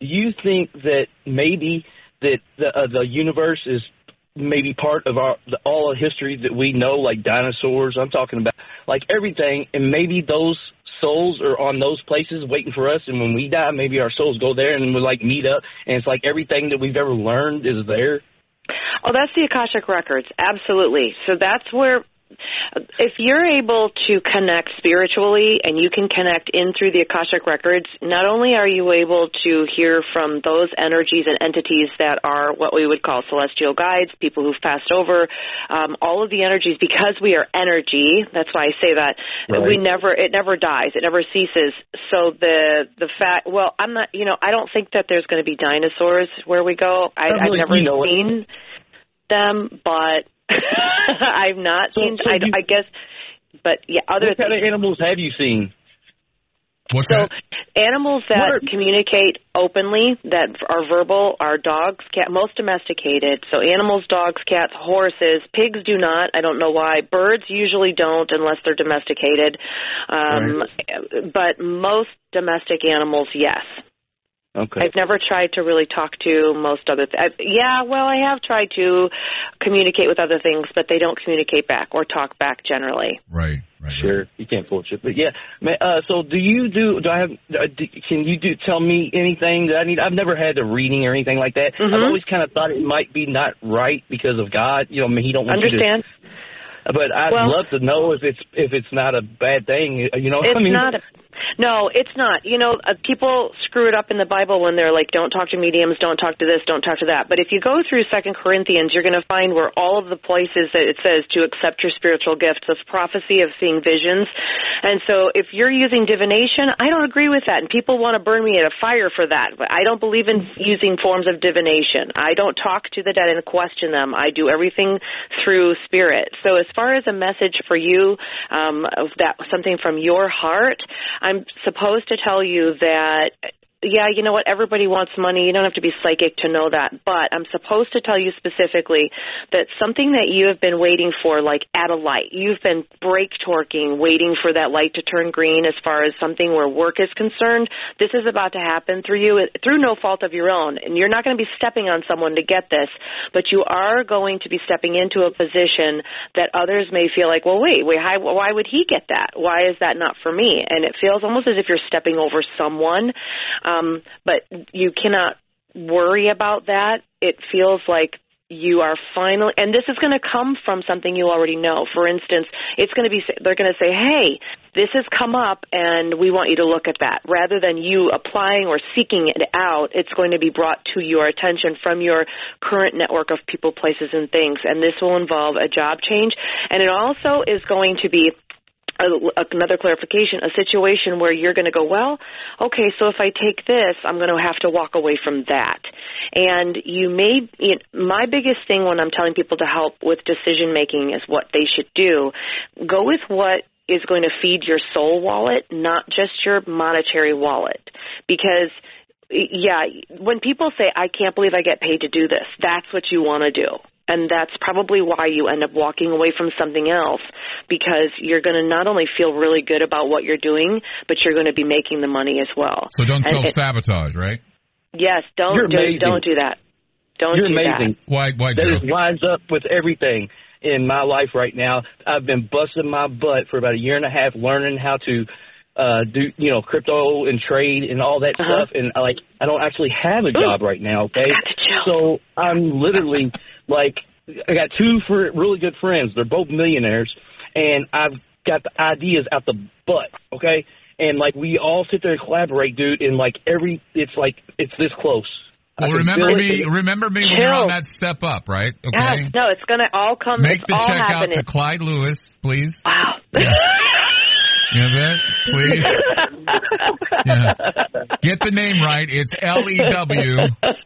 do you think that maybe that the universe is maybe part of all of history that we know, like dinosaurs? I'm talking about like everything, and maybe those souls are on those places waiting for us, and when we die, maybe our souls go there and we like meet up, and it's like everything that we've ever learned is there. Oh, that's the Akashic Records, absolutely. So that's where, if you're able to connect spiritually and you can connect in through the Akashic Records, not only are you able to hear from those energies and entities that are what we would call celestial guides, people who've passed over, all of the energies, because we are energy, that's why I say that, it never dies, it never ceases. So the fact, well, I'm not, I don't think that there's going to be dinosaurs where we go. I've never seen them, but I've not seen. I guess, but yeah. What kind of animals have you seen? Animals that communicate openly, that are verbal, are dogs, cat, most domesticated. So animals, dogs, cats, horses. Pigs do not. I don't know why. Birds usually don't unless they're domesticated. But most domestic animals, yes. Okay. I've never tried to really talk to most other I have tried to communicate with other things, but they don't communicate back or talk back generally. Right. Sure, you can't bullshit. But yeah, so can you tell me anything that I need? I've never had a reading or anything like that. Mm-hmm. I've always kind of thought it might be not right because of God. He don't want Understand. you to. But I'd love to know if it's not a bad thing. No, it's not. People screw it up in the Bible when they're like, don't talk to mediums, don't talk to this, don't talk to that. But if you go through 2 Corinthians, you're going to find where all of the places that it says to accept your spiritual gifts of prophecy, of seeing visions. And so if you're using divination, I don't agree with that. And people want to burn me at a fire for that. But I don't believe in using forms of divination. I don't talk to the dead and question them. I do everything through spirit. So as far as a message for you, something from your heart, I'm supposed to tell you that, you know what, everybody wants money. You don't have to be psychic to know that. But I'm supposed to tell you specifically that something that you have been waiting for, like at a light, you've been brake torquing, waiting for that light to turn green as far as something where work is concerned. This is about to happen through you, through no fault of your own. And you're not going to be stepping on someone to get this, but you are going to be stepping into a position that others may feel like, well, wait, why would he get that? Why is that not for me? And it feels almost as if you're stepping over someone. But you cannot worry about that. It feels like you are finally, and this is going to come from something you already know. For instance, they're going to say, hey, this has come up and we want you to look at that. Rather than you applying or seeking it out, it's going to be brought to your attention from your current network of people, places, and things. And this will involve a job change. And it also is going to be another clarification, a situation where you're going to go, well, okay, so if I take this, I'm going to have to walk away from that. And my biggest thing when I'm telling people to help with decision making is what they should do. Go with what is going to feed your soul wallet, not just your monetary wallet. Because when people say, I can't believe I get paid to do this, that's what you want to do. And that's probably why you end up walking away from something else, because you're going to not only feel really good about what you're doing, but you're going to be making the money as well. So don't self-sabotage, right? Yes, don't do that. You're amazing. Why, Joe? That just lines up with everything in my life right now. I've been busting my butt for about a year and a half learning how to do crypto and trade and all that stuff, and I don't actually have a job right now. Okay, so I'm literally I got two really good friends. They're both millionaires, and I've got the ideas out the butt. Okay, and we all sit there and collaborate, dude. And it's this close. Well, remember me when you're on that step up, right? Okay. Yes, no, it's gonna all come. Make the check out to Clyde Lewis, please. Wow. Yeah. You know that? Please. Yeah. Get the name right. It's Lewis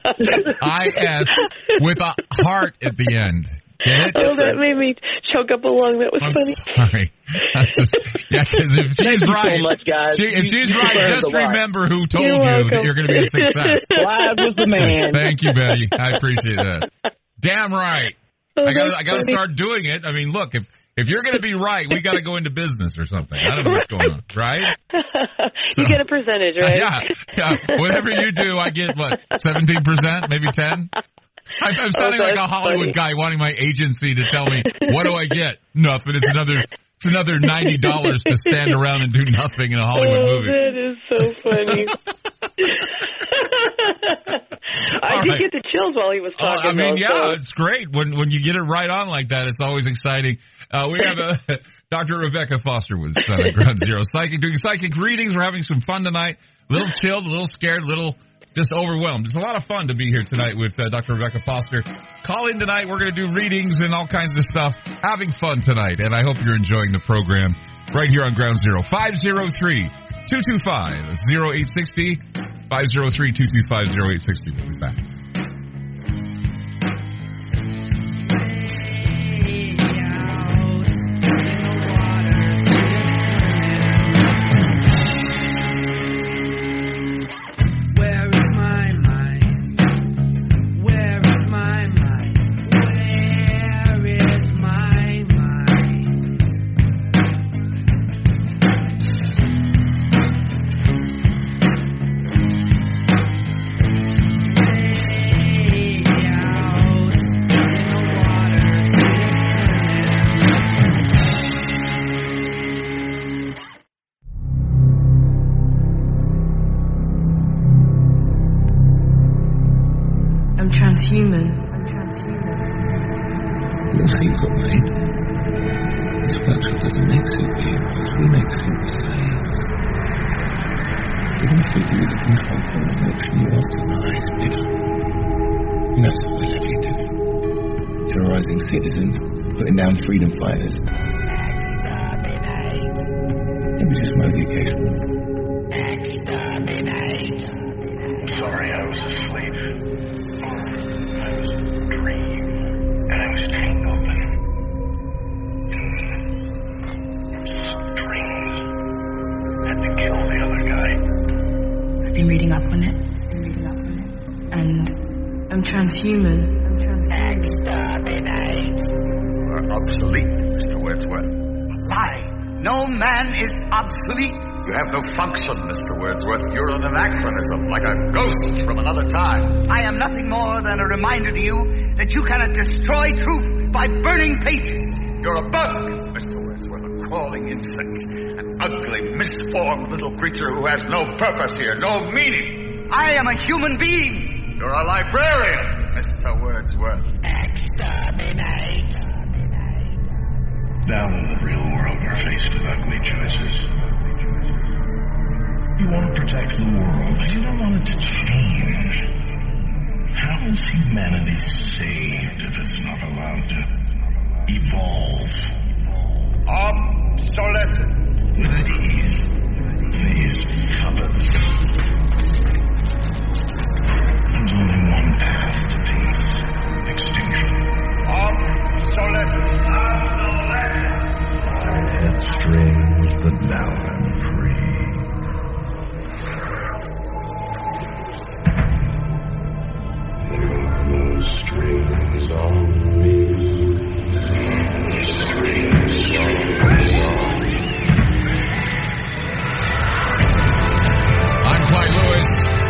with a heart at the end. Get it? Oh, that made me choke up a lung. That was funny. Sorry. Because if she's right, so much, guys. If she's right, just remember who told you that you're going to be a success. Live was the man. Thank you, Betty. I appreciate that. Damn right. Oh, I got to start doing it. I mean, look, If you're going to be right, we got to go into business or something. I don't know what's going on, right? You get a percentage, right? Yeah. Whatever you do, I get, 17%, maybe 10? I'm sounding like a Hollywood guy wanting my agency to tell me, what do I get? Nothing. It's another $90 to stand around and do nothing in a Hollywood movie. That is so funny. I did get the chills while he was talking. It's great when you get it right on like that. It's always exciting. We have Dr. Rebecca Foster with Ground Zero doing psychic readings. We're having some fun tonight. A little chilled, a little scared, a little just overwhelmed. It's a lot of fun to be here tonight with Dr. Rebecca Foster. Call in tonight. We're going to do readings and all kinds of stuff. Having fun tonight, and I hope you're enjoying the program right here on Ground Zero. 503-225-0860. 503-225-0860. We'll be back. Freedom fighters. Maybe just mow the occasional. Exterminate. Sorry, I was asleep. I was dreaming, and I was tangled in strings. Had to kill the other guy. I've been reading up on it, and I'm transhuman. Exterminate. Obsolete, Mr. Wordsworth. Lie. No man is obsolete. You have no function, Mr. Wordsworth. You're an anachronism, like a ghost from another time. I am nothing more than a reminder to you that you cannot destroy truth by burning pages. You're a bug, Mr. Wordsworth, a crawling insect, an ugly, misformed little creature who has no purpose here, no meaning. I am a human being. You're a librarian, Mr. Wordsworth. Exterminate. Now in the real world, we're faced with ugly choices. You want to protect the world, but you don't want it to change. How is humanity saved if it's not allowed to evolve? Obsolescence. With these puppets. There's only one path to peace. Extinction. Obsolescence. I had strings, but now I'm free. There are no strings on me. Strings on me. I'm Clyde Lewis.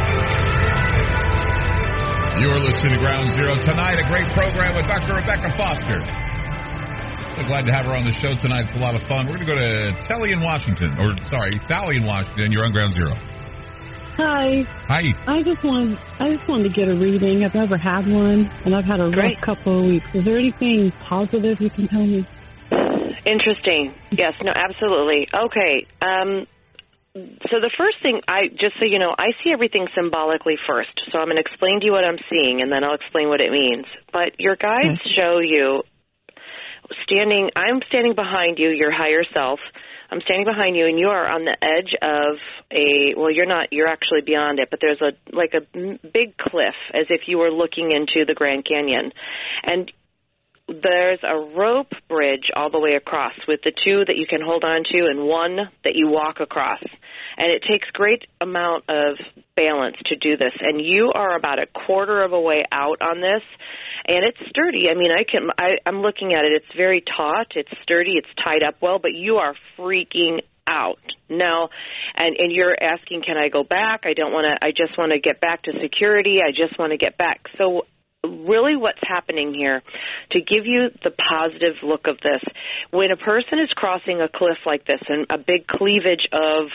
You're listening to Ground Zero tonight, a great program with Dr. Rebecca Foster. So glad to have her on the show tonight. It's a lot of fun. We're going to go to Tally in Washington. Tally in Washington. You're on Ground Zero. Hi. Hi. I just wanted to get a reading. I've never had one, and I've had a rough couple of weeks. Is there anything positive you can tell me? Interesting. Yes. No. Absolutely. Okay. So the first thing, just so you know, I see everything symbolically first. So I'm going to explain to you what I'm seeing, and then I'll explain what it means. But your guides show you. I'm standing behind you, your higher self. I'm standing behind you, and you are on the edge of you're actually beyond it, but there's a big cliff, as if you were looking into the Grand Canyon. And there's a rope bridge all the way across with the two that you can hold on to and one that you walk across. And it takes great amount of balance to do this. And you are about a quarter of a way out on this. And it's sturdy. I mean, I'm looking at it. It's very taut. It's sturdy. It's tied up well. But you are freaking out now, and you're asking, can I go back? I don't want to. I just want to get back to security. I just want to get back. So really what's happening here, to give you the positive look of this, when a person is crossing a cliff like this and a big cleavage of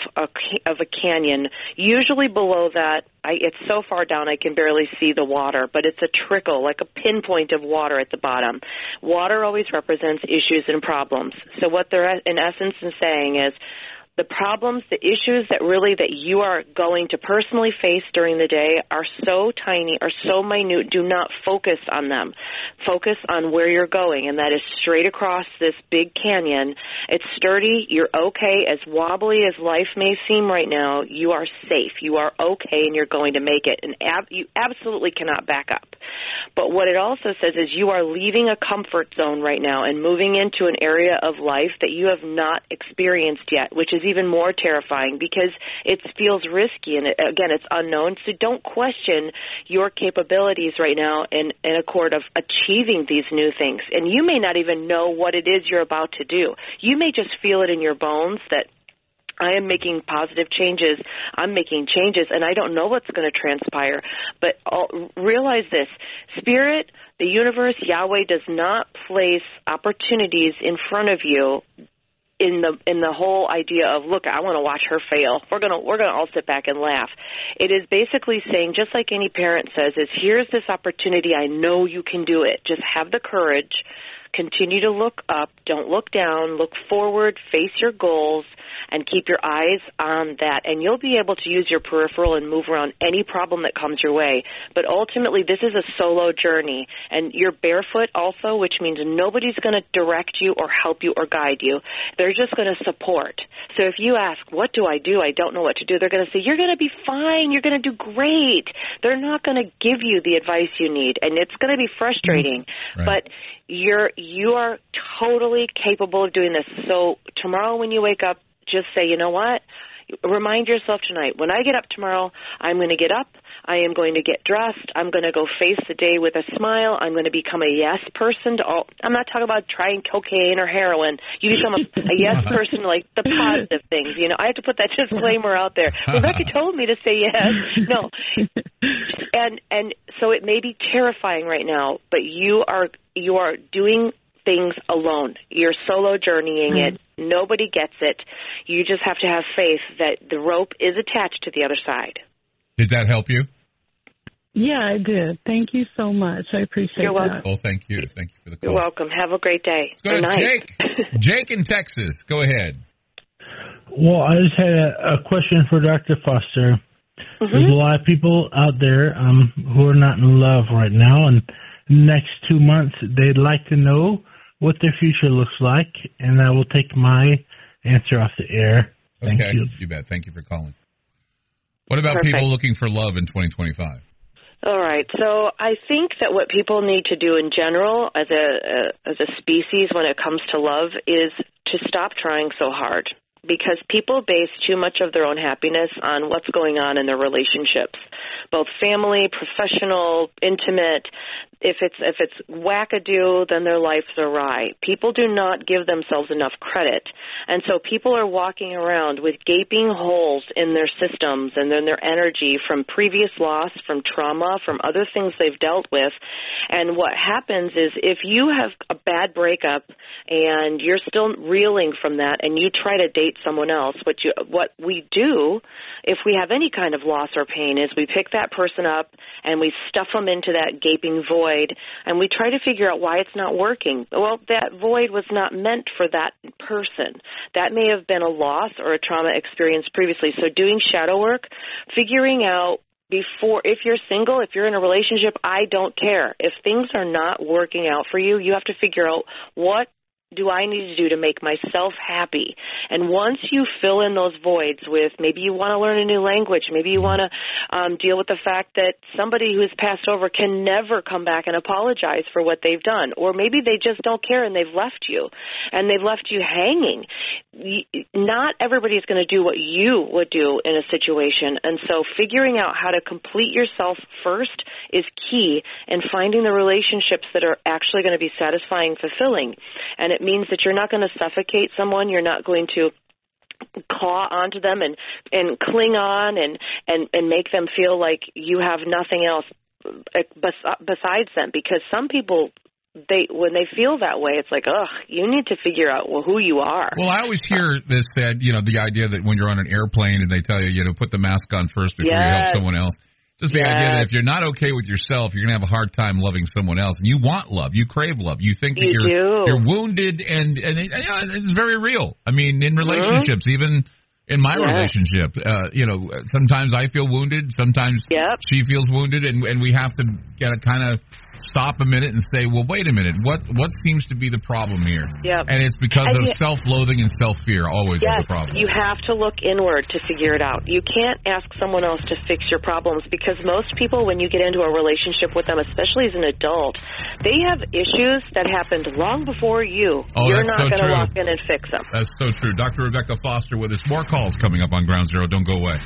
a canyon, usually below that, it's so far down I can barely see the water, but it's a trickle, like a pinpoint of water at the bottom. Water always represents issues and problems. So what they're in essence saying is, the problems, the issues that you are going to personally face during the day are so tiny, are so minute. Do not focus on them. Focus on where you're going, and that is straight across this big canyon. It's sturdy. You're okay. As wobbly as life may seem right now, you are safe. You are okay, and you're going to make it. And you absolutely cannot back up. But what it also says is you are leaving a comfort zone right now and moving into an area of life that you have not experienced yet, which is even more terrifying because it feels risky, and again, it's unknown. So don't question your capabilities right now in accord of achieving these new things. And you may not even know what it is you're about to do. You may just feel it in your bones that I am making positive changes. I'm making changes, and I don't know what's going to transpire. But realize this. Spirit, the universe, Yahweh does not place opportunities in front of you in the whole idea of, look, I want to watch her fail. We're gonna all sit back and laugh. It is basically saying, just like any parent says, is here's this opportunity. I know you can do it. Just have the courage. Continue to look up. Don't look down. Look forward. Face your goals. And keep your eyes on that. And you'll be able to use your peripheral and move around any problem that comes your way. But ultimately, this is a solo journey. And you're barefoot also, which means nobody's going to direct you or help you or guide you. They're just going to support. So if you ask, what do? I don't know what to do, they're going to say, you're going to be fine. You're going to do great. They're not going to give you the advice you need. And it's going to be frustrating. Right. But you are totally capable of doing this. So tomorrow when you wake up, just say, you know what? Remind yourself tonight, when I get up tomorrow, I'm going to get up. I am going to get dressed. I'm going to go face the day with a smile. I'm going to become a yes person to all. I'm not talking about trying cocaine or heroin. You become a yes person, like the positive things. You know, I have to put that disclaimer out there. Rebecca told me to say yes. No. And so it may be terrifying right now, but you are doing things alone. You're solo journeying it. Nobody gets it. You just have to have faith that the rope is attached to the other side. Did that help you? Yeah, it did. Thank you so much. I appreciate You're welcome. that. Oh, thank you. Thank you for the call. You're welcome. Have a great day. Go to Jake. Jake in Texas. Go ahead. Well, I just had a question for Dr. Foster. Mm-hmm. There's a lot of people out there who are not in love right now, and next 2 months they'd like to know what their future looks like, and I will take my answer off the air. Thank you. You bet. Thank you for calling. What about people looking for love in 2025? All right. So I think that what people need to do in general as a species when it comes to love is to stop trying so hard, because people base too much of their own happiness on what's going on in their relationships, both family, professional, intimate. If it's wackadoo, then their life's awry. People do not give themselves enough credit. And so people are walking around with gaping holes in their systems and in their energy from previous loss, from trauma, from other things they've dealt with. And what happens is if you have a bad breakup and you're still reeling from that and you try to date someone else, what we do if we have any kind of loss or pain is we pick that person up and we stuff them into that gaping void, and we try to figure out why it's not working. Well, that void was not meant for that person. That may have been a loss or a trauma experienced previously. So doing shadow work, figuring out before, if you're single, if you're in a relationship, I don't care. If things are not working out for you, you have to figure out what do I need to do to make myself happy? And once you fill in those voids with maybe you want to learn a new language, maybe you want to deal with the fact that somebody who's passed over can never come back and apologize for what they've done, or maybe they just don't care and they've left you hanging. not everybody is going to do what you would do in a situation. And so figuring out how to complete yourself first is key in finding the relationships that are actually going to be satisfying, fulfilling. And it means that you're not going to suffocate someone. You're not going to claw onto them and cling on and make them feel like you have nothing else besides them. Because some people, when they feel that way, it's like, you need to figure out who you are. Well, I always hear this, that, the idea that when you're on an airplane and they tell you, put the mask on first before you help someone else. Just the idea that if you're not okay with yourself, you're going to have a hard time loving someone else. And you want love. You crave love. You think that you're wounded, and it's very real. I mean, in relationships, even in my relationship, sometimes I feel wounded. Sometimes she feels wounded, and we have to kind of stop a minute and say, well, wait a minute, what seems to be the problem here? Yep. And it's because of self-loathing and self-fear always is the problem. You have to look inward to figure it out. You can't ask someone else to fix your problems, because most people, when you get into a relationship with them, especially as an adult, they have issues that happened long before you. You're not going to walk in and fix them. That's so true. Dr. Rebecca Foster with us. More calls coming up on Ground Zero. Don't go away.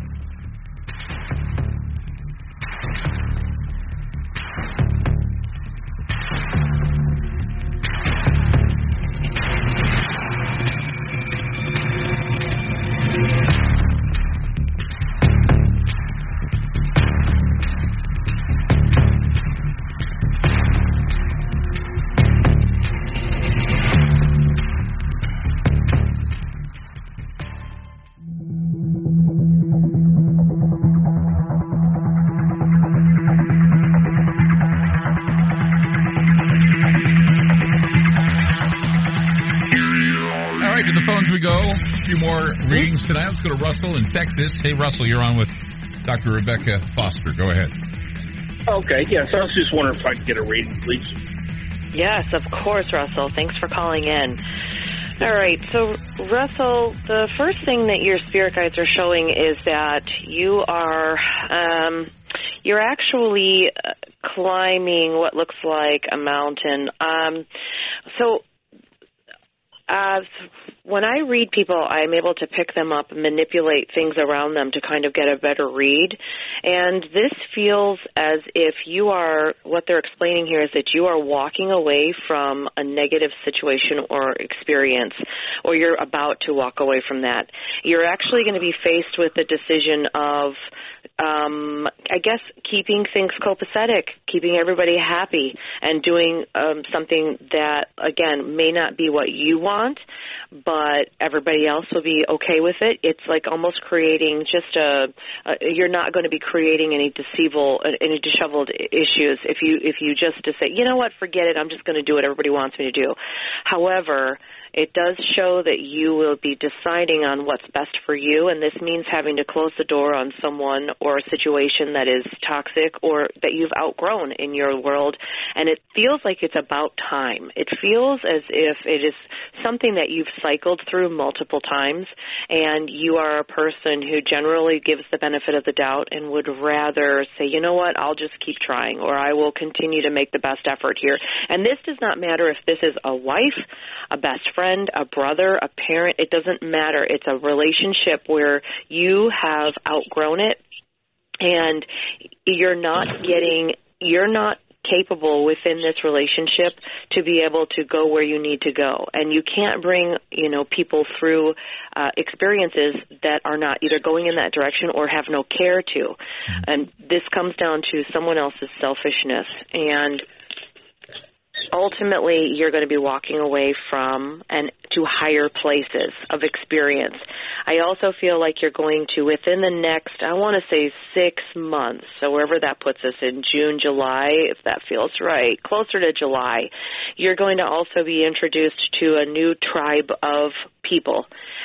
We go. A few more readings tonight. Let's go to Russell in Texas. Hey, Russell, you're on with Dr. Rebecca Foster. Go ahead. Okay, yes. I was just wondering if I could get a reading, please. Yes, of course, Russell. Thanks for calling in. All right. So, Russell, the first thing that your spirit guides are showing is that you are you're actually climbing what looks like a mountain. When I read people, I'm able to pick them up and manipulate things around them to kind of get a better read. And this feels as if what they're explaining here is that you are walking away from a negative situation or experience, or you're about to walk away from that. You're actually going to be faced with the decision of, keeping things copacetic, keeping everybody happy, and doing something that, again, may not be what you want, but everybody else will be okay with it. It's like almost creating you're not going to be creating any disheveled issues if you just to say, you know what, forget it, I'm just going to do what everybody wants me to do. However, it does show that you will be deciding on what's best for you, and this means having to close the door on someone or a situation that is toxic or that you've outgrown in your world, and it feels like it's about time. It feels as if it is something that you've cycled through multiple times, and you are a person who generally gives the benefit of the doubt and would rather say, you know what, I'll just keep trying, or I will continue to make the best effort here. And this does not matter if this is a wife, a best friend, a brother, a parent. It doesn't matter. It's a relationship where you have outgrown it, and you're not capable within this relationship to be able to go where you need to go. And you can't bring, people through experiences that are not either going in that direction or have no care to. Mm-hmm. And this comes down to someone else's selfishness. And ultimately, you're going to be walking away from and to higher places of experience. I also feel like you're going to, within the next, I want to say 6 months, so wherever that puts us in June, July, if that feels right, closer to July, you're going to also be introduced to a new tribe of people.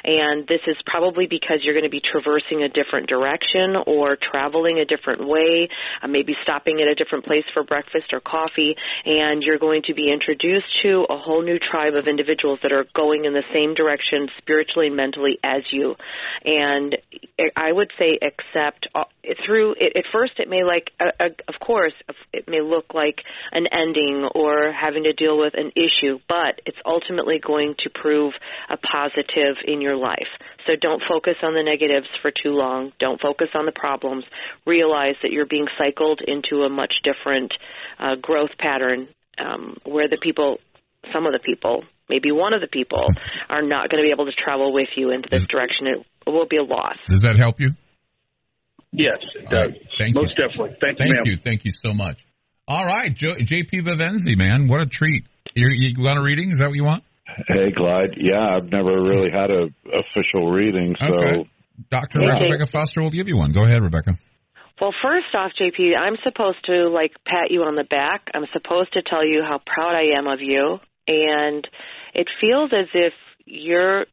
And this is probably because you're going to be traversing a different direction or traveling a different way, maybe stopping at a different place for breakfast or coffee, and you're going to be introduced to a whole new tribe of individuals that are going in the same direction spiritually and mentally as you. And I would say accept through it. At first it may of course it may look like an ending or having to deal with an issue, but it's ultimately going to prove a positive in your life. So don't focus on the negatives for too long. Don't focus on the problems. Realize that you're being cycled into a much different growth pattern where some of the people, maybe one of the people, are not going to be able to travel with you into this direction. It will be a loss. Does that help you? Yes, it does. Right. Thank Most you. definitely. Thank you, ma'am. Thank you so much. All right, J.P. Vivenzi, man, what a treat. You want a reading? Is that what you want? Hey, Clyde. Yeah, I've never really had a official reading, so. Okay. Dr. Rebecca Foster will give you one. Go ahead, Rebecca. Well, first off, JP, I'm supposed to, pat you on the back. I'm supposed to tell you how proud I am of you. And it feels as if you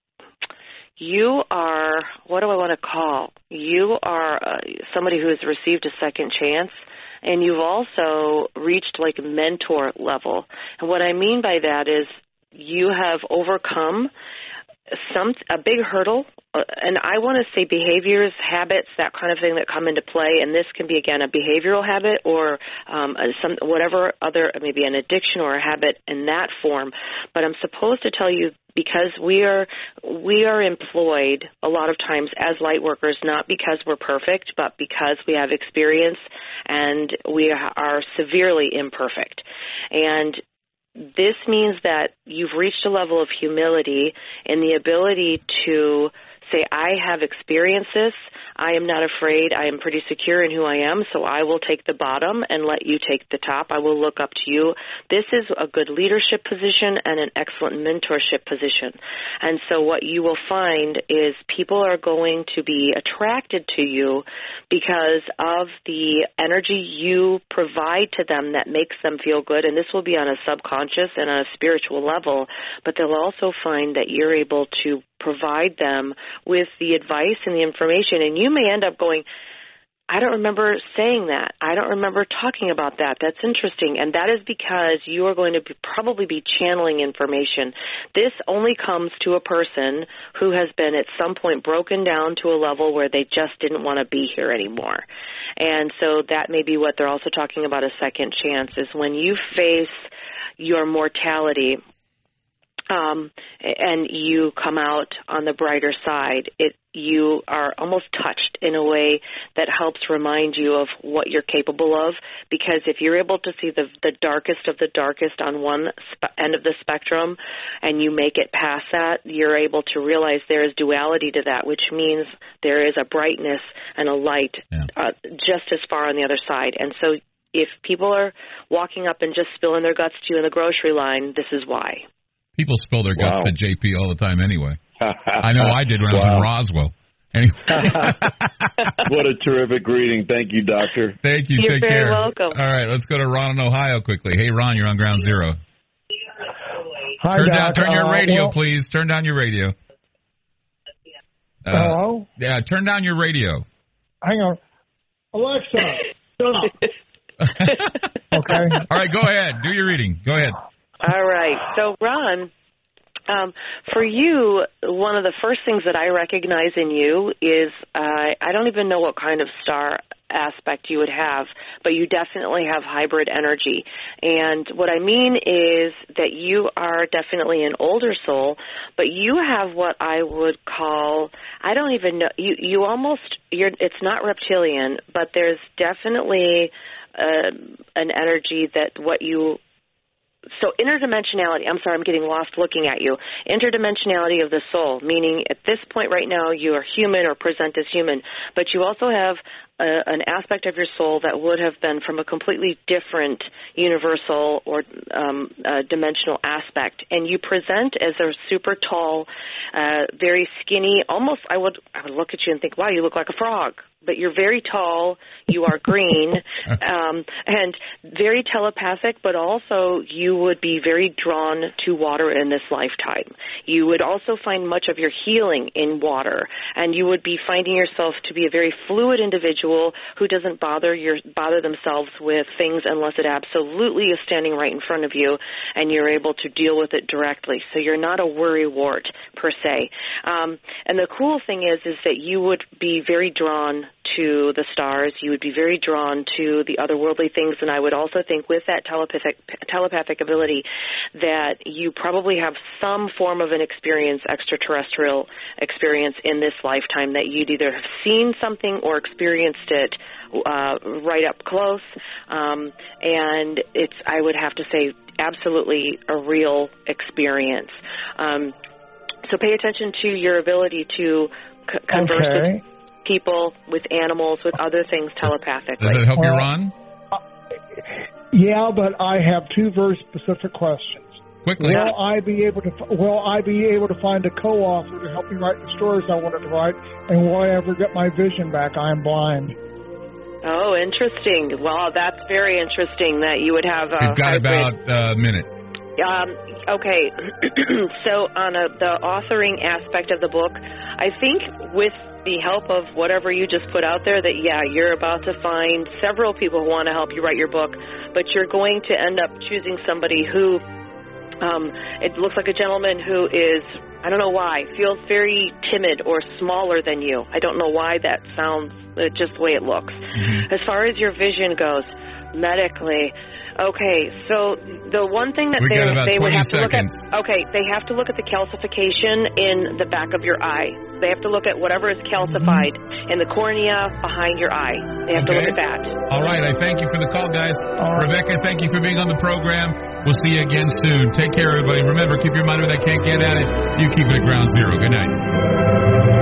are, what do I want to call? You are somebody who has received a second chance, and you've also reached a mentor level. And what I mean by that is you have overcome a big hurdle, and I want to say behaviors, habits, that kind of thing that come into play, and this can be, again, a behavioral habit or whatever other, maybe an addiction or a habit in that form. But I'm supposed to tell you, because we are employed a lot of times as light workers, not because we're perfect, but because we have experience and we are severely imperfect. And this means that you've reached a level of humility and the ability to say, I have experienced this. I am not afraid. I am pretty secure in who I am, so I will take the bottom and let you take the top. I will look up to you. This is a good leadership position and an excellent mentorship position. And so what you will find is people are going to be attracted to you because of the energy you provide to them that makes them feel good. And this will be on a subconscious and on a spiritual level, but they'll also find that you're able to provide them with the advice and the information. And you may end up going, I don't remember saying that. I don't remember talking about that. That's interesting. And that is because you are going to probably be channeling information. This only comes to a person who has been at some point broken down to a level where they just didn't want to be here anymore. And so that may be what they're also talking about, a second chance, is when you face your mortality, and you come out on the brighter side, you are almost touched in a way that helps remind you of what you're capable of. Because if you're able to see the darkest of the darkest on one end of the spectrum and you make it past that, you're able to realize there is duality to that, which means there is a brightness and a light just as far on the other side. And so if people are walking up and just spilling their guts to you in the grocery line, this is why. People spill their guts to JP all the time anyway. I know I did when I was in Roswell. Anyway. What a terrific reading. Thank you, Doctor. Thank you. You're Take care. very welcome. All right, let's go to Ron in Ohio quickly. Hey, Ron, you're on Ground Zero. Hi, Doc. Turn your radio, please. Turn down your radio. Hello? Yeah, turn down your radio. Hang on. Alexa, shut up. Okay. All right, go ahead. Do your reading. Go ahead. All right. So, Ron, for you, one of the first things that I recognize in you is I don't even know what kind of star aspect you would have, but you definitely have hybrid energy. And what I mean is that you are definitely an older soul, but you have what I would call, I don't even know, you almost, it's not reptilian, but there's definitely an energy that what you... So interdimensionality, I'm sorry, I'm getting lost looking at you. Interdimensionality of the soul, meaning at this point right now you are human or present as human, but you also have an aspect of your soul that would have been from a completely different universal or dimensional aspect, and you present as a super tall, very skinny, almost I would look at you and think, wow, you look like a frog. But you're very tall, you are green, and very telepathic, but also you would be very drawn to water in this lifetime. You would also find much of your healing in water, and you would be finding yourself to be a very fluid individual who doesn't bother themselves with things unless it absolutely is standing right in front of you, and you're able to deal with it directly. So you're not a worrywart, per se. And the cool thing is that you would be very drawn to the stars. You would be very drawn to the otherworldly things, and I would also think with that telepathic ability that you probably have some form of an experience, extraterrestrial experience in this lifetime, that you'd either have seen something or experienced it right up close, and it's, I would have to say, absolutely a real experience. So pay attention to your ability to converse with people, with animals, with other things telepathically. Does that help you, Ron? Yeah, but I have two very specific questions. Quickly. Will I be able to find a co-author to help me write the stories I wanted to write, and will I ever get my vision back? I'm blind. Oh, interesting. Well, that's very interesting that you would have a You've got about a minute. Okay. So on the authoring aspect of the book, I think with the help of whatever you just put out there, that, yeah, you're about to find several people who want to help you write your book, but you're going to end up choosing somebody who, it looks like a gentleman who is, I don't know why, feels very timid or smaller than you. I don't know why that sounds just the way it looks. Mm-hmm. As far as your vision goes, medically, okay, so the one thing that they would have to look at, they have to look at the calcification in the back of your eye. They have to look at whatever is calcified in the cornea behind your eye. They have to look at that. All right, I thank you for the call, guys. Rebecca, thank you for being on the program. We'll see you again soon. Take care, everybody. Remember, keep your mind where they can't get at it. You keep it at ground zero. Good night.